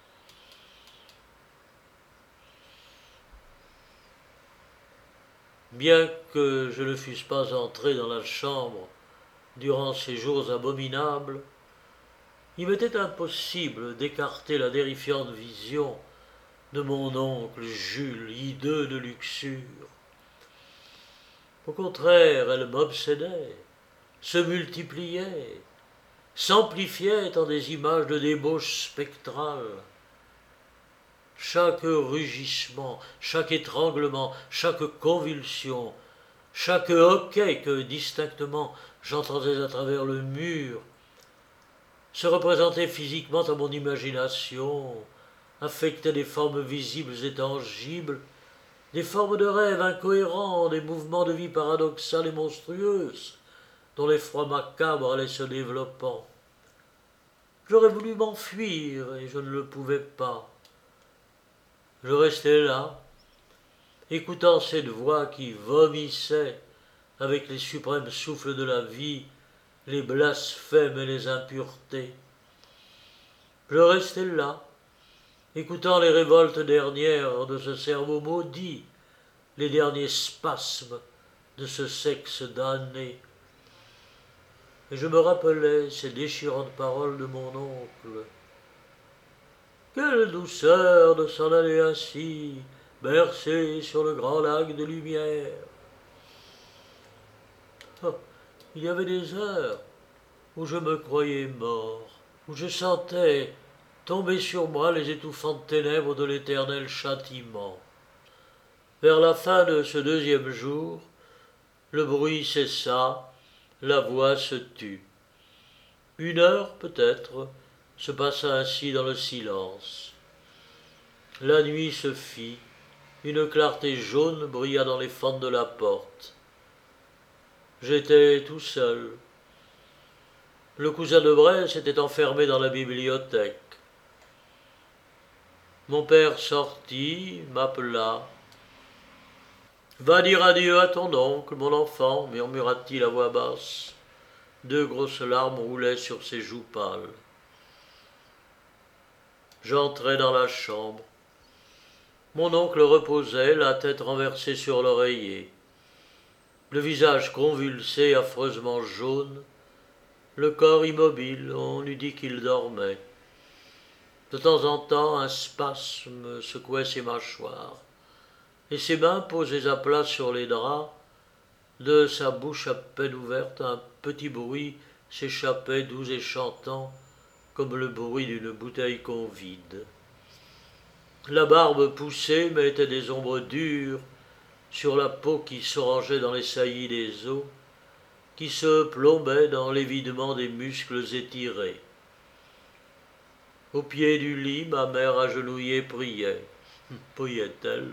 Bien que je ne fusse pas entré dans la chambre durant ces jours abominables, il m'était impossible d'écarter la terrifiante vision de mon oncle Jules, hideux de luxure. Au contraire, elle m'obsédait, se multipliait, s'amplifiait en des images de débauche spectrale. Chaque rugissement, chaque étranglement, chaque convulsion, chaque hoquet que distinctement j'entendais à travers le mur, se représentait physiquement à mon imagination, affectait des formes visibles et tangibles, des formes de rêve incohérents, des mouvements de vie paradoxales et monstrueuses, dont l'effroi macabre allait se développant. J'aurais voulu m'enfuir et je ne le pouvais pas. Je restais là, écoutant cette voix qui vomissait avec les suprêmes souffles de la vie, les blasphèmes et les impuretés. Je restais là, écoutant les révoltes dernières de ce cerveau maudit, les derniers spasmes de ce sexe damné. Et je me rappelais ces déchirantes paroles de mon oncle. Quelle douceur de s'en aller ainsi, bercé sur le grand lac de lumière. Oh, il y avait des heures où je me croyais mort, où je sentais tomber sur moi les étouffantes ténèbres de l'éternel châtiment. Vers la fin de ce deuxième jour, le bruit cessa, la voix se tut. Une heure, peut-être, se passa ainsi dans le silence. La nuit se fit, une clarté jaune brilla dans les fentes de la porte. J'étais tout seul. Le cousin de Bray s'était enfermé dans la bibliothèque. Mon père sortit, m'appela. « Va dire adieu à ton oncle, mon enfant, murmura-t-il à voix basse. Deux grosses larmes roulaient sur ses joues pâles. J'entrai dans la chambre. Mon oncle reposait, la tête renversée sur l'oreiller, le visage convulsé, affreusement jaune, le corps immobile, on eût dit qu'il dormait. De temps en temps, un spasme secouait ses mâchoires, et ses mains posées à plat sur les draps, de sa bouche à peine ouverte, un petit bruit s'échappait doux et chantant, comme le bruit d'une bouteille qu'on vide. La barbe poussée mettait des ombres dures sur la peau qui s'orangeait dans les saillies des os, qui se plombait dans l'évidement des muscles étirés. Au pied du lit, ma mère agenouillée priait. Priait-elle?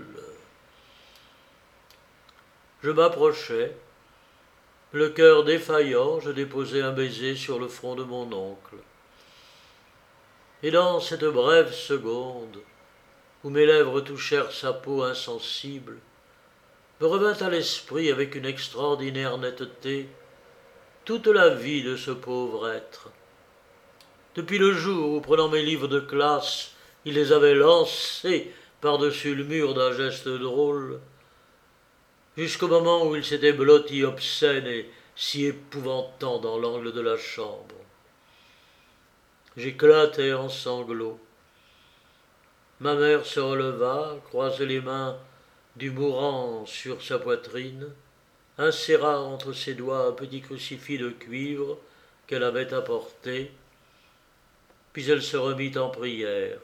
Je m'approchai. Le cœur défaillant, je déposai un baiser sur le front de mon oncle. Et dans cette brève seconde, où mes lèvres touchèrent sa peau insensible, me revint à l'esprit avec une extraordinaire netteté toute la vie de ce pauvre être. Depuis le jour où, prenant mes livres de classe, il les avait lancés par-dessus le mur d'un geste drôle, jusqu'au moment où il s'était blotti obscène et si épouvantant dans l'angle de la chambre. J'éclatai en sanglots. Ma mère se releva, croisait les mains du mourant sur sa poitrine, inséra entre ses doigts un petit crucifix de cuivre qu'elle avait apporté, puis elle se remit en prière.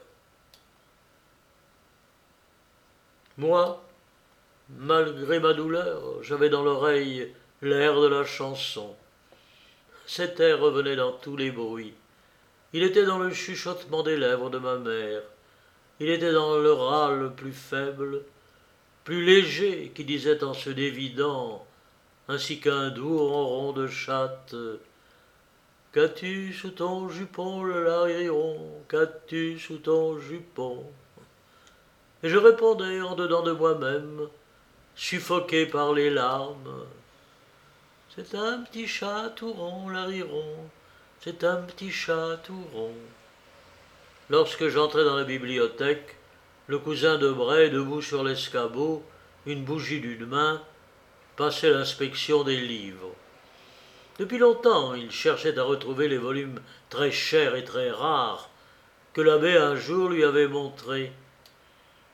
Moi, malgré ma douleur, j'avais dans l'oreille l'air de la chanson. Cet air revenait dans tous les bruits. Il était dans le chuchotement des lèvres de ma mère. Il était dans le râle plus faible, plus léger, qui disait en se dévidant, ainsi qu'un doux ronron de chatte, « Qu'as-tu sous ton jupon, le lariron? Qu'as-tu sous ton jupon ?» Et je répondais en dedans de moi-même, suffoqué par les larmes, « C'est un petit chat tout rond, lariron, c'est un petit chat tout rond. » Lorsque j'entrai dans la bibliothèque, le cousin de Bray, debout sur l'escabeau, une bougie d'une main, passait l'inspection des livres. Depuis longtemps, il cherchait à retrouver les volumes très chers et très rares que l'abbé un jour lui avait montrés.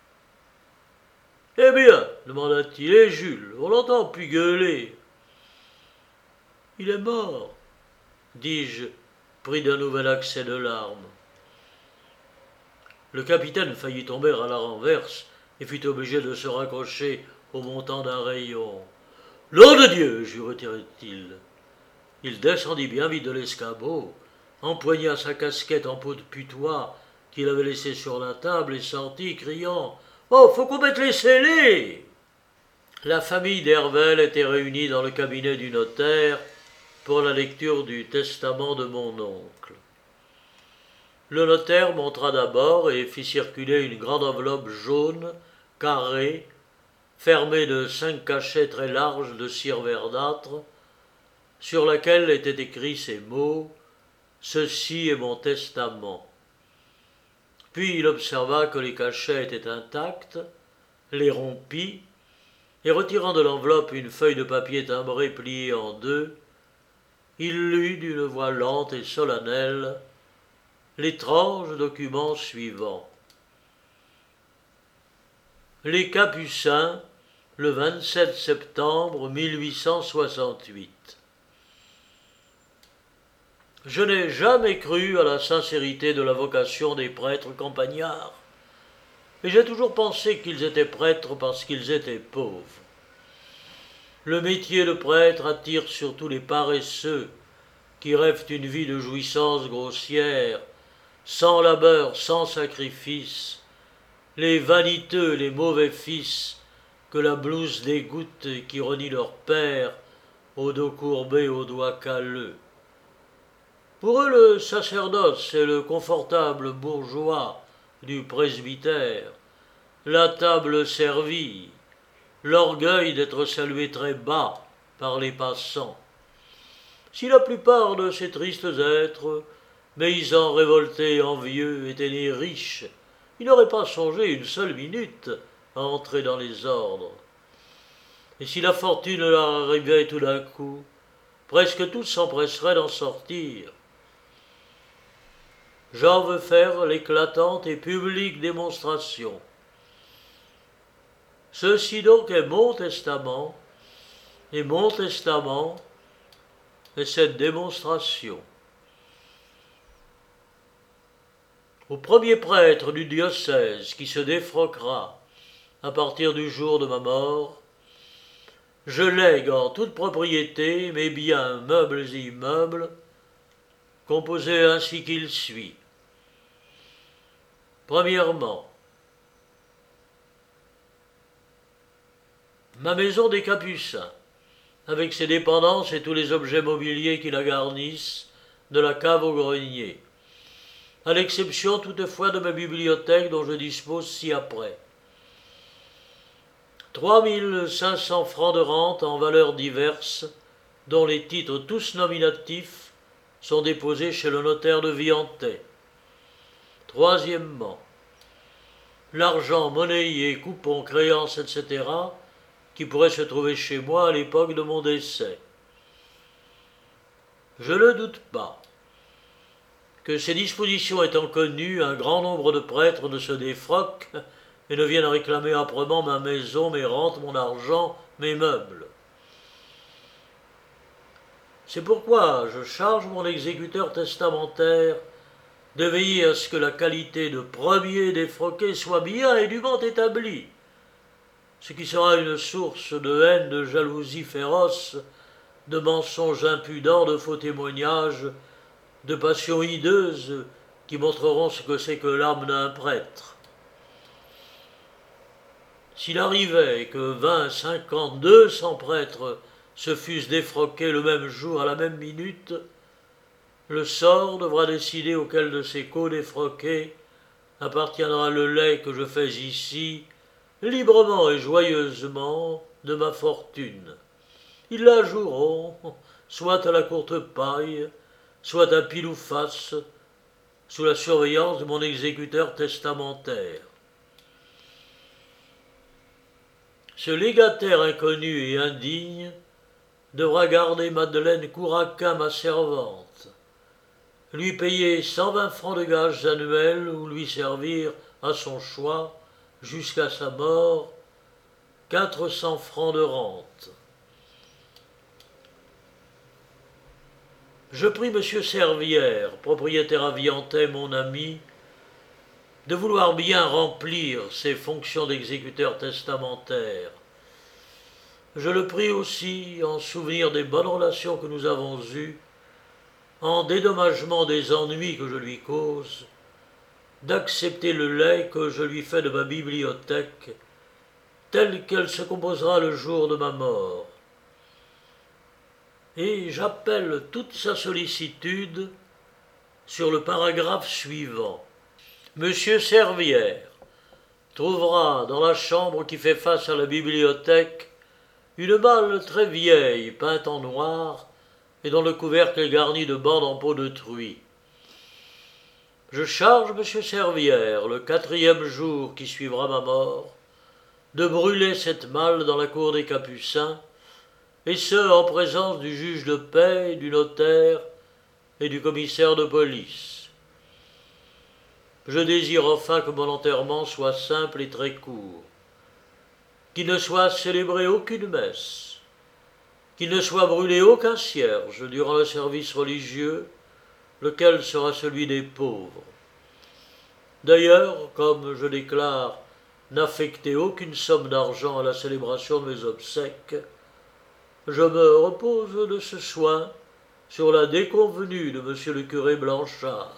Eh bien, demanda-t-il, et Jules, on l'entend plus gueuler. Il est mort, dis-je, pris d'un nouvel accès de larmes. Le capitaine faillit tomber à la renverse et fut obligé de se raccrocher au montant d'un rayon. « Nom de Dieu !» jurait-il. Il descendit bien vite de l'escabeau, empoigna sa casquette en peau de putois qu'il avait laissée sur la table et sortit, criant « Oh, faut qu'on mette les scellés !» La famille d'Hervel était réunie dans le cabinet du notaire pour la lecture du testament de mon oncle. Le notaire montra d'abord et fit circuler une grande enveloppe jaune, carrée, fermée de cinq cachets très larges de cire verdâtre, sur laquelle étaient écrits ces mots « Ceci est mon testament ». Puis il observa que les cachets étaient intacts, les rompit, et retirant de l'enveloppe une feuille de papier timbré pliée en deux, il lut d'une voix lente et solennelle l'étrange document suivant. Les Capucins, le vingt-sept septembre mille huit cent soixante-huit. Je n'ai jamais cru à la sincérité de la vocation des prêtres campagnards, et j'ai toujours pensé qu'ils étaient prêtres parce qu'ils étaient pauvres. Le métier de prêtre attire surtout les paresseux qui rêvent une vie de jouissance grossière, sans labeur, sans sacrifice, les vaniteux, les mauvais fils que la blouse dégoûte et qui renient leur père au dos courbé, aux doigts calleux. Pour eux, le sacerdoce est le confortable bourgeois du presbytère, la table servie, l'orgueil d'être salué très bas par les passants. Si la plupart de ces tristes êtres, paysans révoltés et envieux, étaient nés riches, ils n'auraient pas songé une seule minute à entrer dans les ordres. Et si la fortune leur arrivait tout d'un coup, presque tous s'empresseraient d'en sortir. J'en veux faire l'éclatante et publique démonstration. Ceci donc est mon testament, et mon testament est cette démonstration. Au premier prêtre du diocèse qui se défroquera à partir du jour de ma mort, je lègue en toute propriété mes biens meubles et immeubles, composés ainsi qu'il suit. Premièrement, ma maison des Capucins, avec ses dépendances et tous les objets mobiliers qui la garnissent, de la cave au grenier, à l'exception toutefois de ma bibliothèque dont je dispose ci-après. Trois mille cinq cents francs de rente en valeurs diverses, dont les titres tous nominatifs sont déposés chez le notaire de Viantais. Troisièmement, l'argent monnayé, coupons, créances, et cetera, qui pourrait se trouver chez moi à l'époque de mon décès. Je ne doute pas que ces dispositions étant connues, un grand nombre de prêtres ne se défroquent et ne viennent réclamer âprement ma maison, mes rentes, mon argent, mes meubles. C'est pourquoi je charge mon exécuteur testamentaire de veiller à ce que la qualité de premier défroqué soit bien et dûment établie, ce qui sera une source de haine, de jalousie féroce, de mensonges impudents, de faux témoignages, de passions hideuses qui montreront ce que c'est que l'âme d'un prêtre. S'il arrivait que vingt, cinquante, deux cents prêtres se fussent défroqués le même jour à la même minute, le sort devra décider auquel de ces co-défroqués appartiendra le lait que je fais ici, librement et joyeusement, de ma fortune. Ils la joueront, soit à la courte paille, soit à pile ou face, sous la surveillance de mon exécuteur testamentaire. Ce légataire inconnu et indigne devra garder Madeleine Couraquin, ma servante, lui payer cent vingt francs de gages annuels ou lui servir, à son choix, jusqu'à sa mort, quatre cents francs de rente. Je prie monsieur Servière, propriétaire à Viantais, mon ami, de vouloir bien remplir ses fonctions d'exécuteur testamentaire. Je le prie aussi, en souvenir des bonnes relations que nous avons eues, en dédommagement des ennuis que je lui cause, d'accepter le legs que je lui fais de ma bibliothèque, telle qu'elle se composera le jour de ma mort. Et j'appelle toute sa sollicitude sur le paragraphe suivant. Monsieur Servière trouvera dans la chambre qui fait face à la bibliothèque une malle très vieille, peinte en noir, et dont le couvercle est garni de bandes en peau de truie. Je charge monsieur Servière, le quatrième jour qui suivra ma mort, de brûler cette malle dans la cour des Capucins, et ce, en présence du juge de paix, du notaire et du commissaire de police. Je désire enfin que mon enterrement soit simple et très court, qu'il ne soit célébré aucune messe, qu'il ne soit brûlé aucun cierge durant le service religieux, lequel sera celui des pauvres. D'ailleurs, comme je déclare n'affecter aucune somme d'argent à la célébration de mes obsèques, je me repose de ce soin sur la déconvenue de monsieur le curé Blanchard.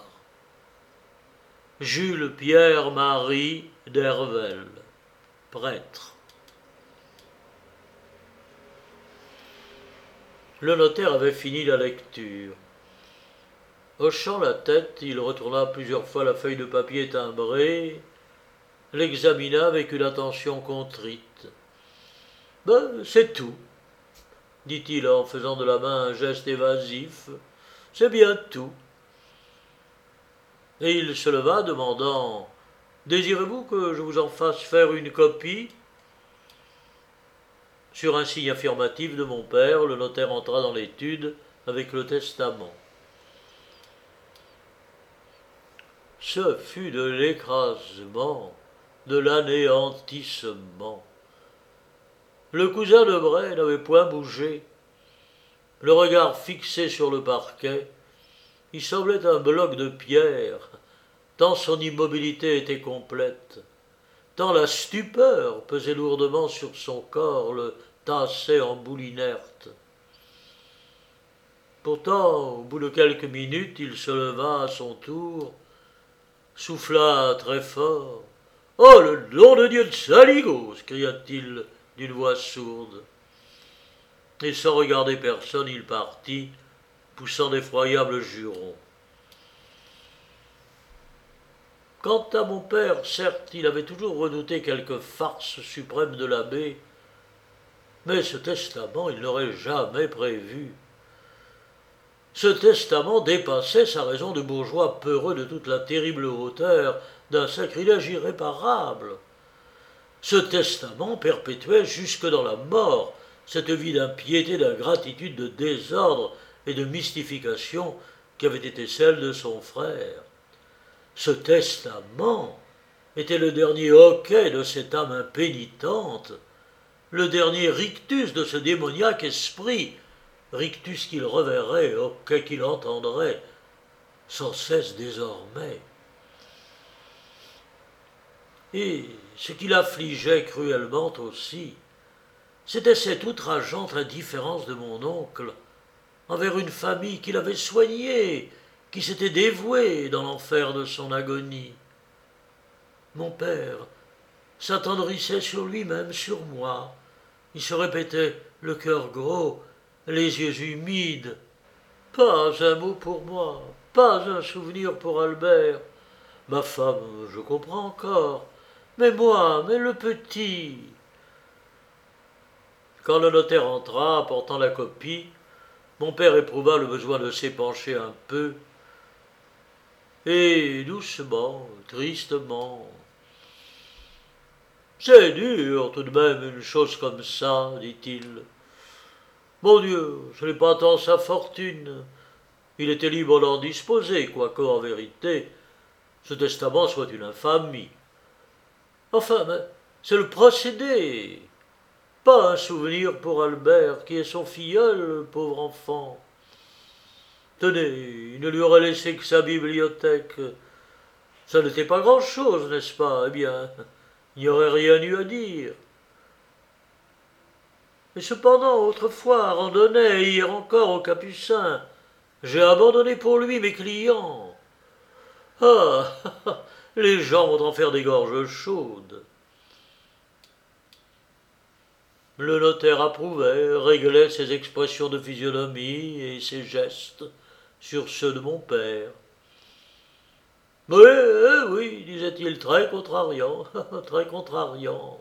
Jules Pierre Marie d'Hervel, prêtre. Le notaire avait fini la lecture. Hochant la tête, il retourna plusieurs fois la feuille de papier timbrée, l'examina avec une attention contrite. « Ben, c'est tout, » dit-il en faisant de la main un geste évasif. « C'est bien tout. » Et il se leva, demandant « Désirez-vous que je vous en fasse faire une copie ?» Sur un signe affirmatif de mon père, le notaire entra dans l'étude avec le testament. Ce fut de l'écrasement, de l'anéantissement. Le cousin de Bray n'avait point bougé. Le regard fixé sur le parquet, il semblait un bloc de pierre, tant son immobilité était complète, tant la stupeur pesait lourdement sur son corps, le tassait en boule inerte. Pourtant, au bout de quelques minutes, il se leva à son tour, souffla très fort. « Oh, le nom de Dieu de Saligos !» cria-t-il d'une voix sourde. Et sans regarder personne, il partit, poussant d'effroyables jurons. Quant à mon père, certes, il avait toujours redouté quelque farce suprême de l'abbé, mais ce testament, il n'aurait jamais prévu. Ce testament dépassait sa raison de bourgeois peureux de toute la terrible hauteur d'un sacrilège irréparable. Ce testament perpétuait jusque dans la mort cette vie d'impiété, d'ingratitude, de désordre et de mystification qui avait été celle de son frère. Ce testament était le dernier hoquet de cette âme impénitente, le dernier rictus de ce démoniaque esprit, rictus qu'il reverrait, hoquet qu'il entendrait, sans cesse désormais. Et ce qui l'affligeait cruellement aussi, c'était cette outrageante indifférence de mon oncle envers une famille qu'il avait soignée, qui s'était dévouée dans l'enfer de son agonie. Mon père s'attendrissait sur lui-même, sur moi. Il se répétait, le cœur gros, les yeux humides. Pas un mot pour moi, pas un souvenir pour Albert. Ma femme, je comprends encore. Mais moi, mais le petit. Quand le notaire entra, apportant la copie, mon père éprouva le besoin de s'épancher un peu, et doucement, tristement. « C'est dur, tout de même, une chose comme ça, dit-il. Mon Dieu, ce n'est pas tant sa fortune. Il était libre d'en disposer, quoique, en vérité, ce testament soit une infamie. Enfin, mais c'est le procédé. Pas un souvenir pour Albert, qui est son filleul, pauvre enfant. Tenez, il ne lui aurait laissé que sa bibliothèque. Ça n'était pas grand-chose, n'est-ce pas? Eh bien, il n'y aurait rien eu à dire. Mais cependant, autrefois, à Randonnée, et hier encore au Capucin, j'ai abandonné pour lui mes clients. Ah, les gens vont en faire des gorges chaudes. Le notaire approuvait, réglait ses expressions de physionomie et ses gestes sur ceux de mon père. Oui, oui, oui, disait-il, très contrariant, très contrariant.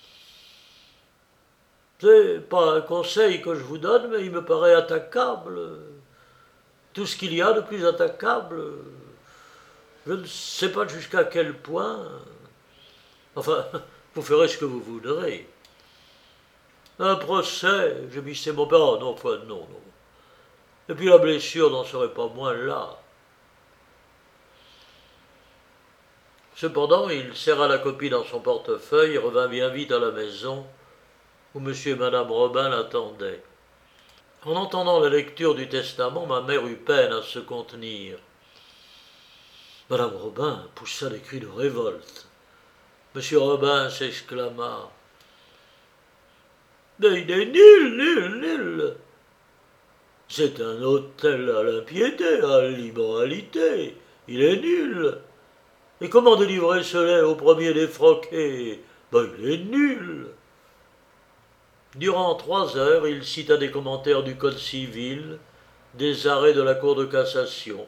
C'est pas un conseil que je vous donne, mais il me paraît attaquable. Tout ce qu'il y a de plus attaquable. Je ne sais pas jusqu'à quel point. Enfin, vous ferez ce que vous voudrez. Un procès, gémissait mon père. Oh non, enfin, non, non. Et puis la blessure n'en serait pas moins là. Cependant, il serra la copie dans son portefeuille et revint bien vite à la maison, où monsieur et madame Robin l'attendaient. En entendant la lecture du testament, ma mère eut peine à se contenir. Madame Robin poussa des cris de révolte. Monsieur Robin s'exclama. Mais il est nul, nul, nul. C'est un hôtel à l'impiété, à l'immoralité. Il est nul. Et comment délivrer cela au premier défroqué? Ben, il est nul. Durant trois heures, il cita des commentaires du Code civil, des arrêts de la Cour de cassation.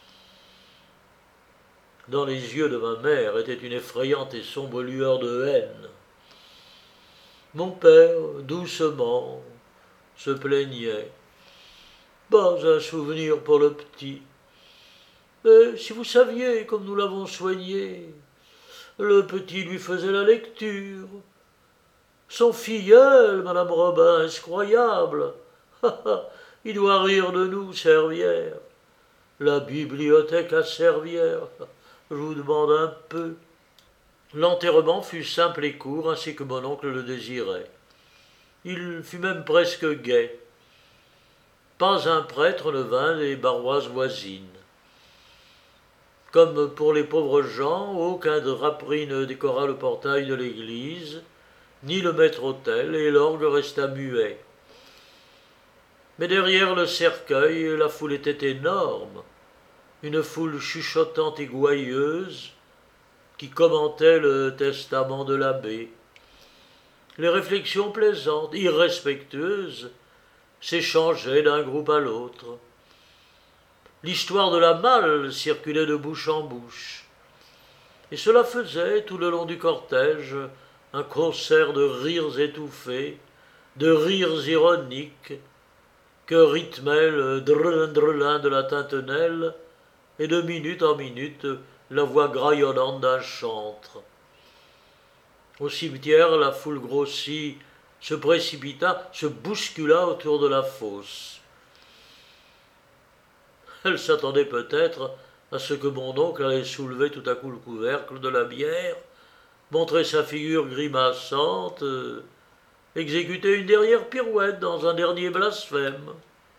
Dans les yeux de ma mère était une effrayante et sombre lueur de haine. Mon père, doucement, se plaignait. Pas un souvenir pour le petit. Mais si vous saviez comme nous l'avons soigné, le petit lui faisait la lecture. Son filleul, madame Robin, est-ce croyable? Il doit rire de nous, Servière. La bibliothèque à Servière. Je vous demande un peu. L'enterrement fut simple et court, ainsi que mon oncle le désirait. Il fut même presque gai. Pas un prêtre ne vint des paroisses voisines. Comme pour les pauvres gens, aucun draperie ne décora le portail de l'église, ni le maître-autel, et l'orgue resta muet. Mais derrière le cercueil, la foule était énorme, une foule chuchotante et gouailleuse qui commentait le testament de l'abbé. Les réflexions plaisantes, irrespectueuses, s'échangeaient d'un groupe à l'autre. L'histoire de la malle circulait de bouche en bouche. Et cela faisait, tout le long du cortège, un concert de rires étouffés, de rires ironiques, que rythmait le drelin-drelin de la tintenelle, et de minute en minute la voix graillonnante d'un chantre. Au cimetière, la foule grossit, se précipita, se bouscula autour de la fosse. Elle s'attendait peut-être à ce que mon oncle allait soulever tout à coup le couvercle de la bière, montrer sa figure grimaçante, euh, exécuter une dernière pirouette dans un dernier blasphème.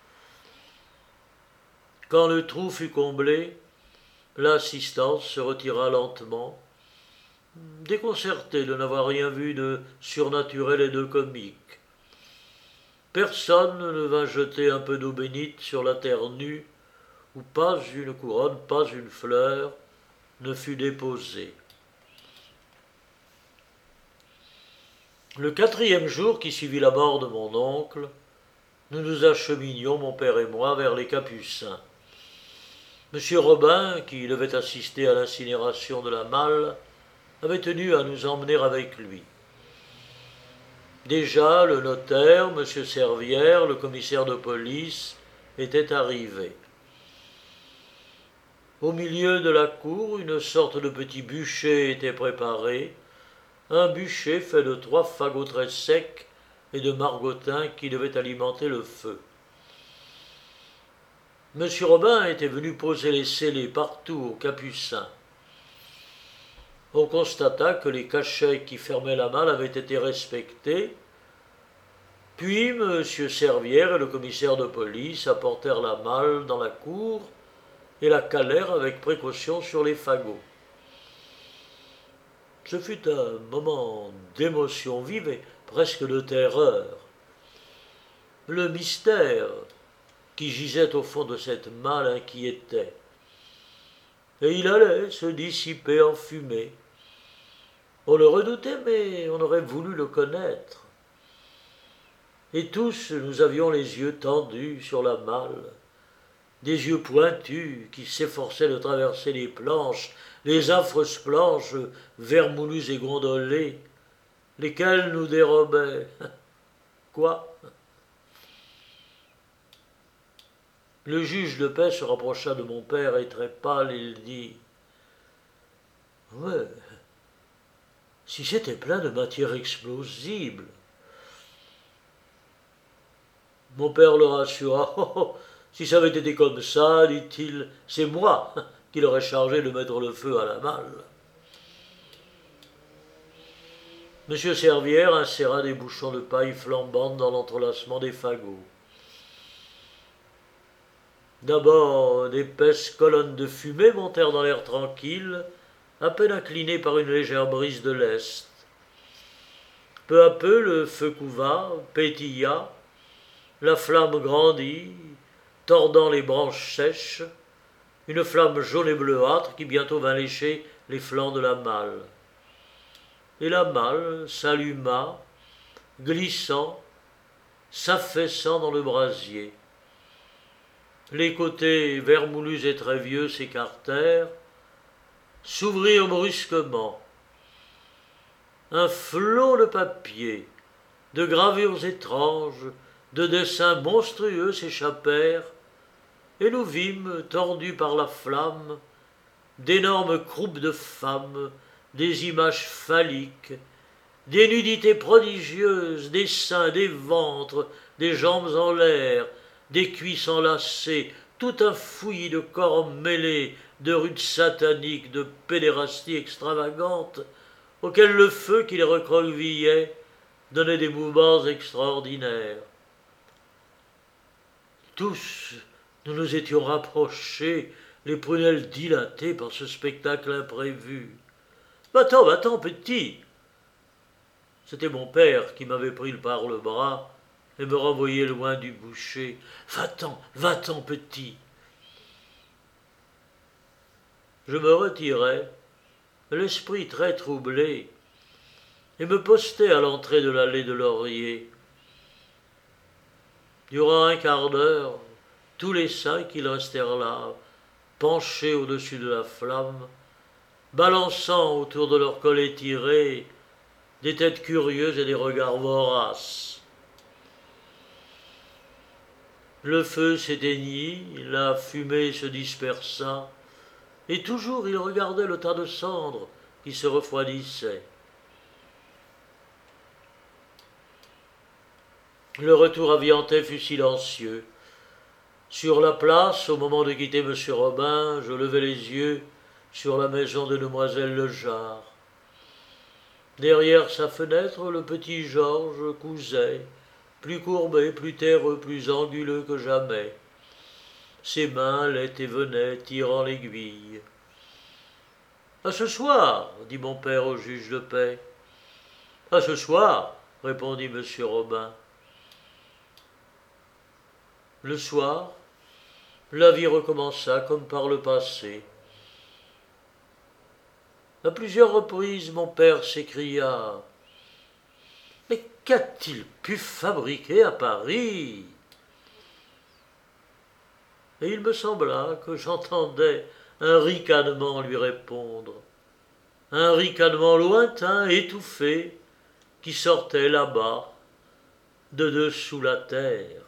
Quand le trou fut comblé, l'assistance se retira lentement, déconcertée de n'avoir rien vu de surnaturel et de comique. Personne ne vint jeter un peu d'eau bénite sur la terre nue, où pas une couronne, pas une fleur ne fut déposée. Le quatrième jour qui suivit la mort de mon oncle, nous nous acheminions, mon père et moi, vers les Capucins. Monsieur Robin, qui devait assister à l'incinération de la malle, avait tenu à nous emmener avec lui. Déjà, le notaire, monsieur Servière, le commissaire de police, étaient arrivés. Au milieu de la cour, une sorte de petit bûcher était préparé, un bûcher fait de trois fagots très secs et de margotin qui devaient alimenter le feu. Monsieur Robin était venu poser les scellés partout aux Capucins. On constata que les cachets qui fermaient la malle avaient été respectés, Puis M. Servière et le commissaire de police apportèrent la malle dans la cour et la calèrent avec précaution sur les fagots. Ce fut un moment d'émotion vive et presque de terreur. Le mystère qui gisait au fond de cette malle inquiétait, et il allait se dissiper en fumée. On le redoutait, mais on aurait voulu le connaître. Et tous, nous avions les yeux tendus sur la malle, des yeux pointus qui s'efforçaient de traverser les planches, les affreuses planches vermoulues et gondolées, lesquelles nous dérobaient. Quoi? Le juge de paix se rapprocha de mon père et très pâle, il dit « Ouais, si c'était plein de matière explosible. » Mon père le rassura. « Oh, oh, si ça avait été comme ça, dit-il, c'est moi qui l'aurais chargé de mettre le feu à la malle. » Monsieur Servière inséra des bouchons de paille flambante dans l'entrelacement des fagots. D'abord, d'épaisses colonnes de fumée montèrent dans l'air tranquille, à peine inclinées par une légère brise de l'est. Peu à peu, le feu couva, pétilla, la flamme grandit, tordant les branches sèches, une flamme jaune et bleuâtre qui bientôt vint lécher les flancs de la malle. Et la malle s'alluma, glissant, s'affaissant dans le brasier. Les côtés vermoulus et très vieux s'écartèrent, s'ouvrirent brusquement. Un flot de papier, de gravures étranges, de dessins monstrueux s'échappèrent, et nous vîmes, tordus par la flamme, d'énormes croupes de femmes, des images phalliques, des nudités prodigieuses, des seins, des ventres, des jambes en l'air, des cuisses enlacées, tout un fouillis de corps mêlés, de rudes sataniques, de pédérasties extravagantes, auxquelles le feu qui les recroquevillait donnait des mouvements extraordinaires. Tous, nous nous étions rapprochés, les prunelles dilatées par ce spectacle imprévu. « Va-t'en, va-t'en, petit !» C'était mon père qui m'avait pris par le bras et me renvoyait loin du boucher. « Va-t'en, va-t'en, petit !» Je me retirais, l'esprit très troublé, et me postai à l'entrée de l'allée de lauriers. Durant un quart d'heure, tous les cinq, ils restèrent là, penchés au-dessus de la flamme, balançant autour de leur collet tiré des têtes curieuses et des regards voraces. Le feu s'éteignit, la fumée se dispersa, et toujours ils regardaient le tas de cendres qui se refroidissait. Le retour à Viantais fut silencieux. Sur la place, au moment de quitter M. Robin, je levai les yeux sur la maison de demoiselle Lejard. Derrière sa fenêtre, le petit Georges cousait, plus courbé, plus terreux, plus anguleux que jamais. Ses mains allaient et venaient, tirant l'aiguille. « À ce soir, dit mon père au juge de paix. « À ce soir, répondit M. Robin. Le soir, la vie recommença comme par le passé. À plusieurs reprises, mon père s'écria « Mais qu'a-t-il pu fabriquer à Paris ?» Et il me sembla que j'entendais un ricanement lui répondre, un ricanement lointain, étouffé, qui sortait là-bas, de dessous la terre.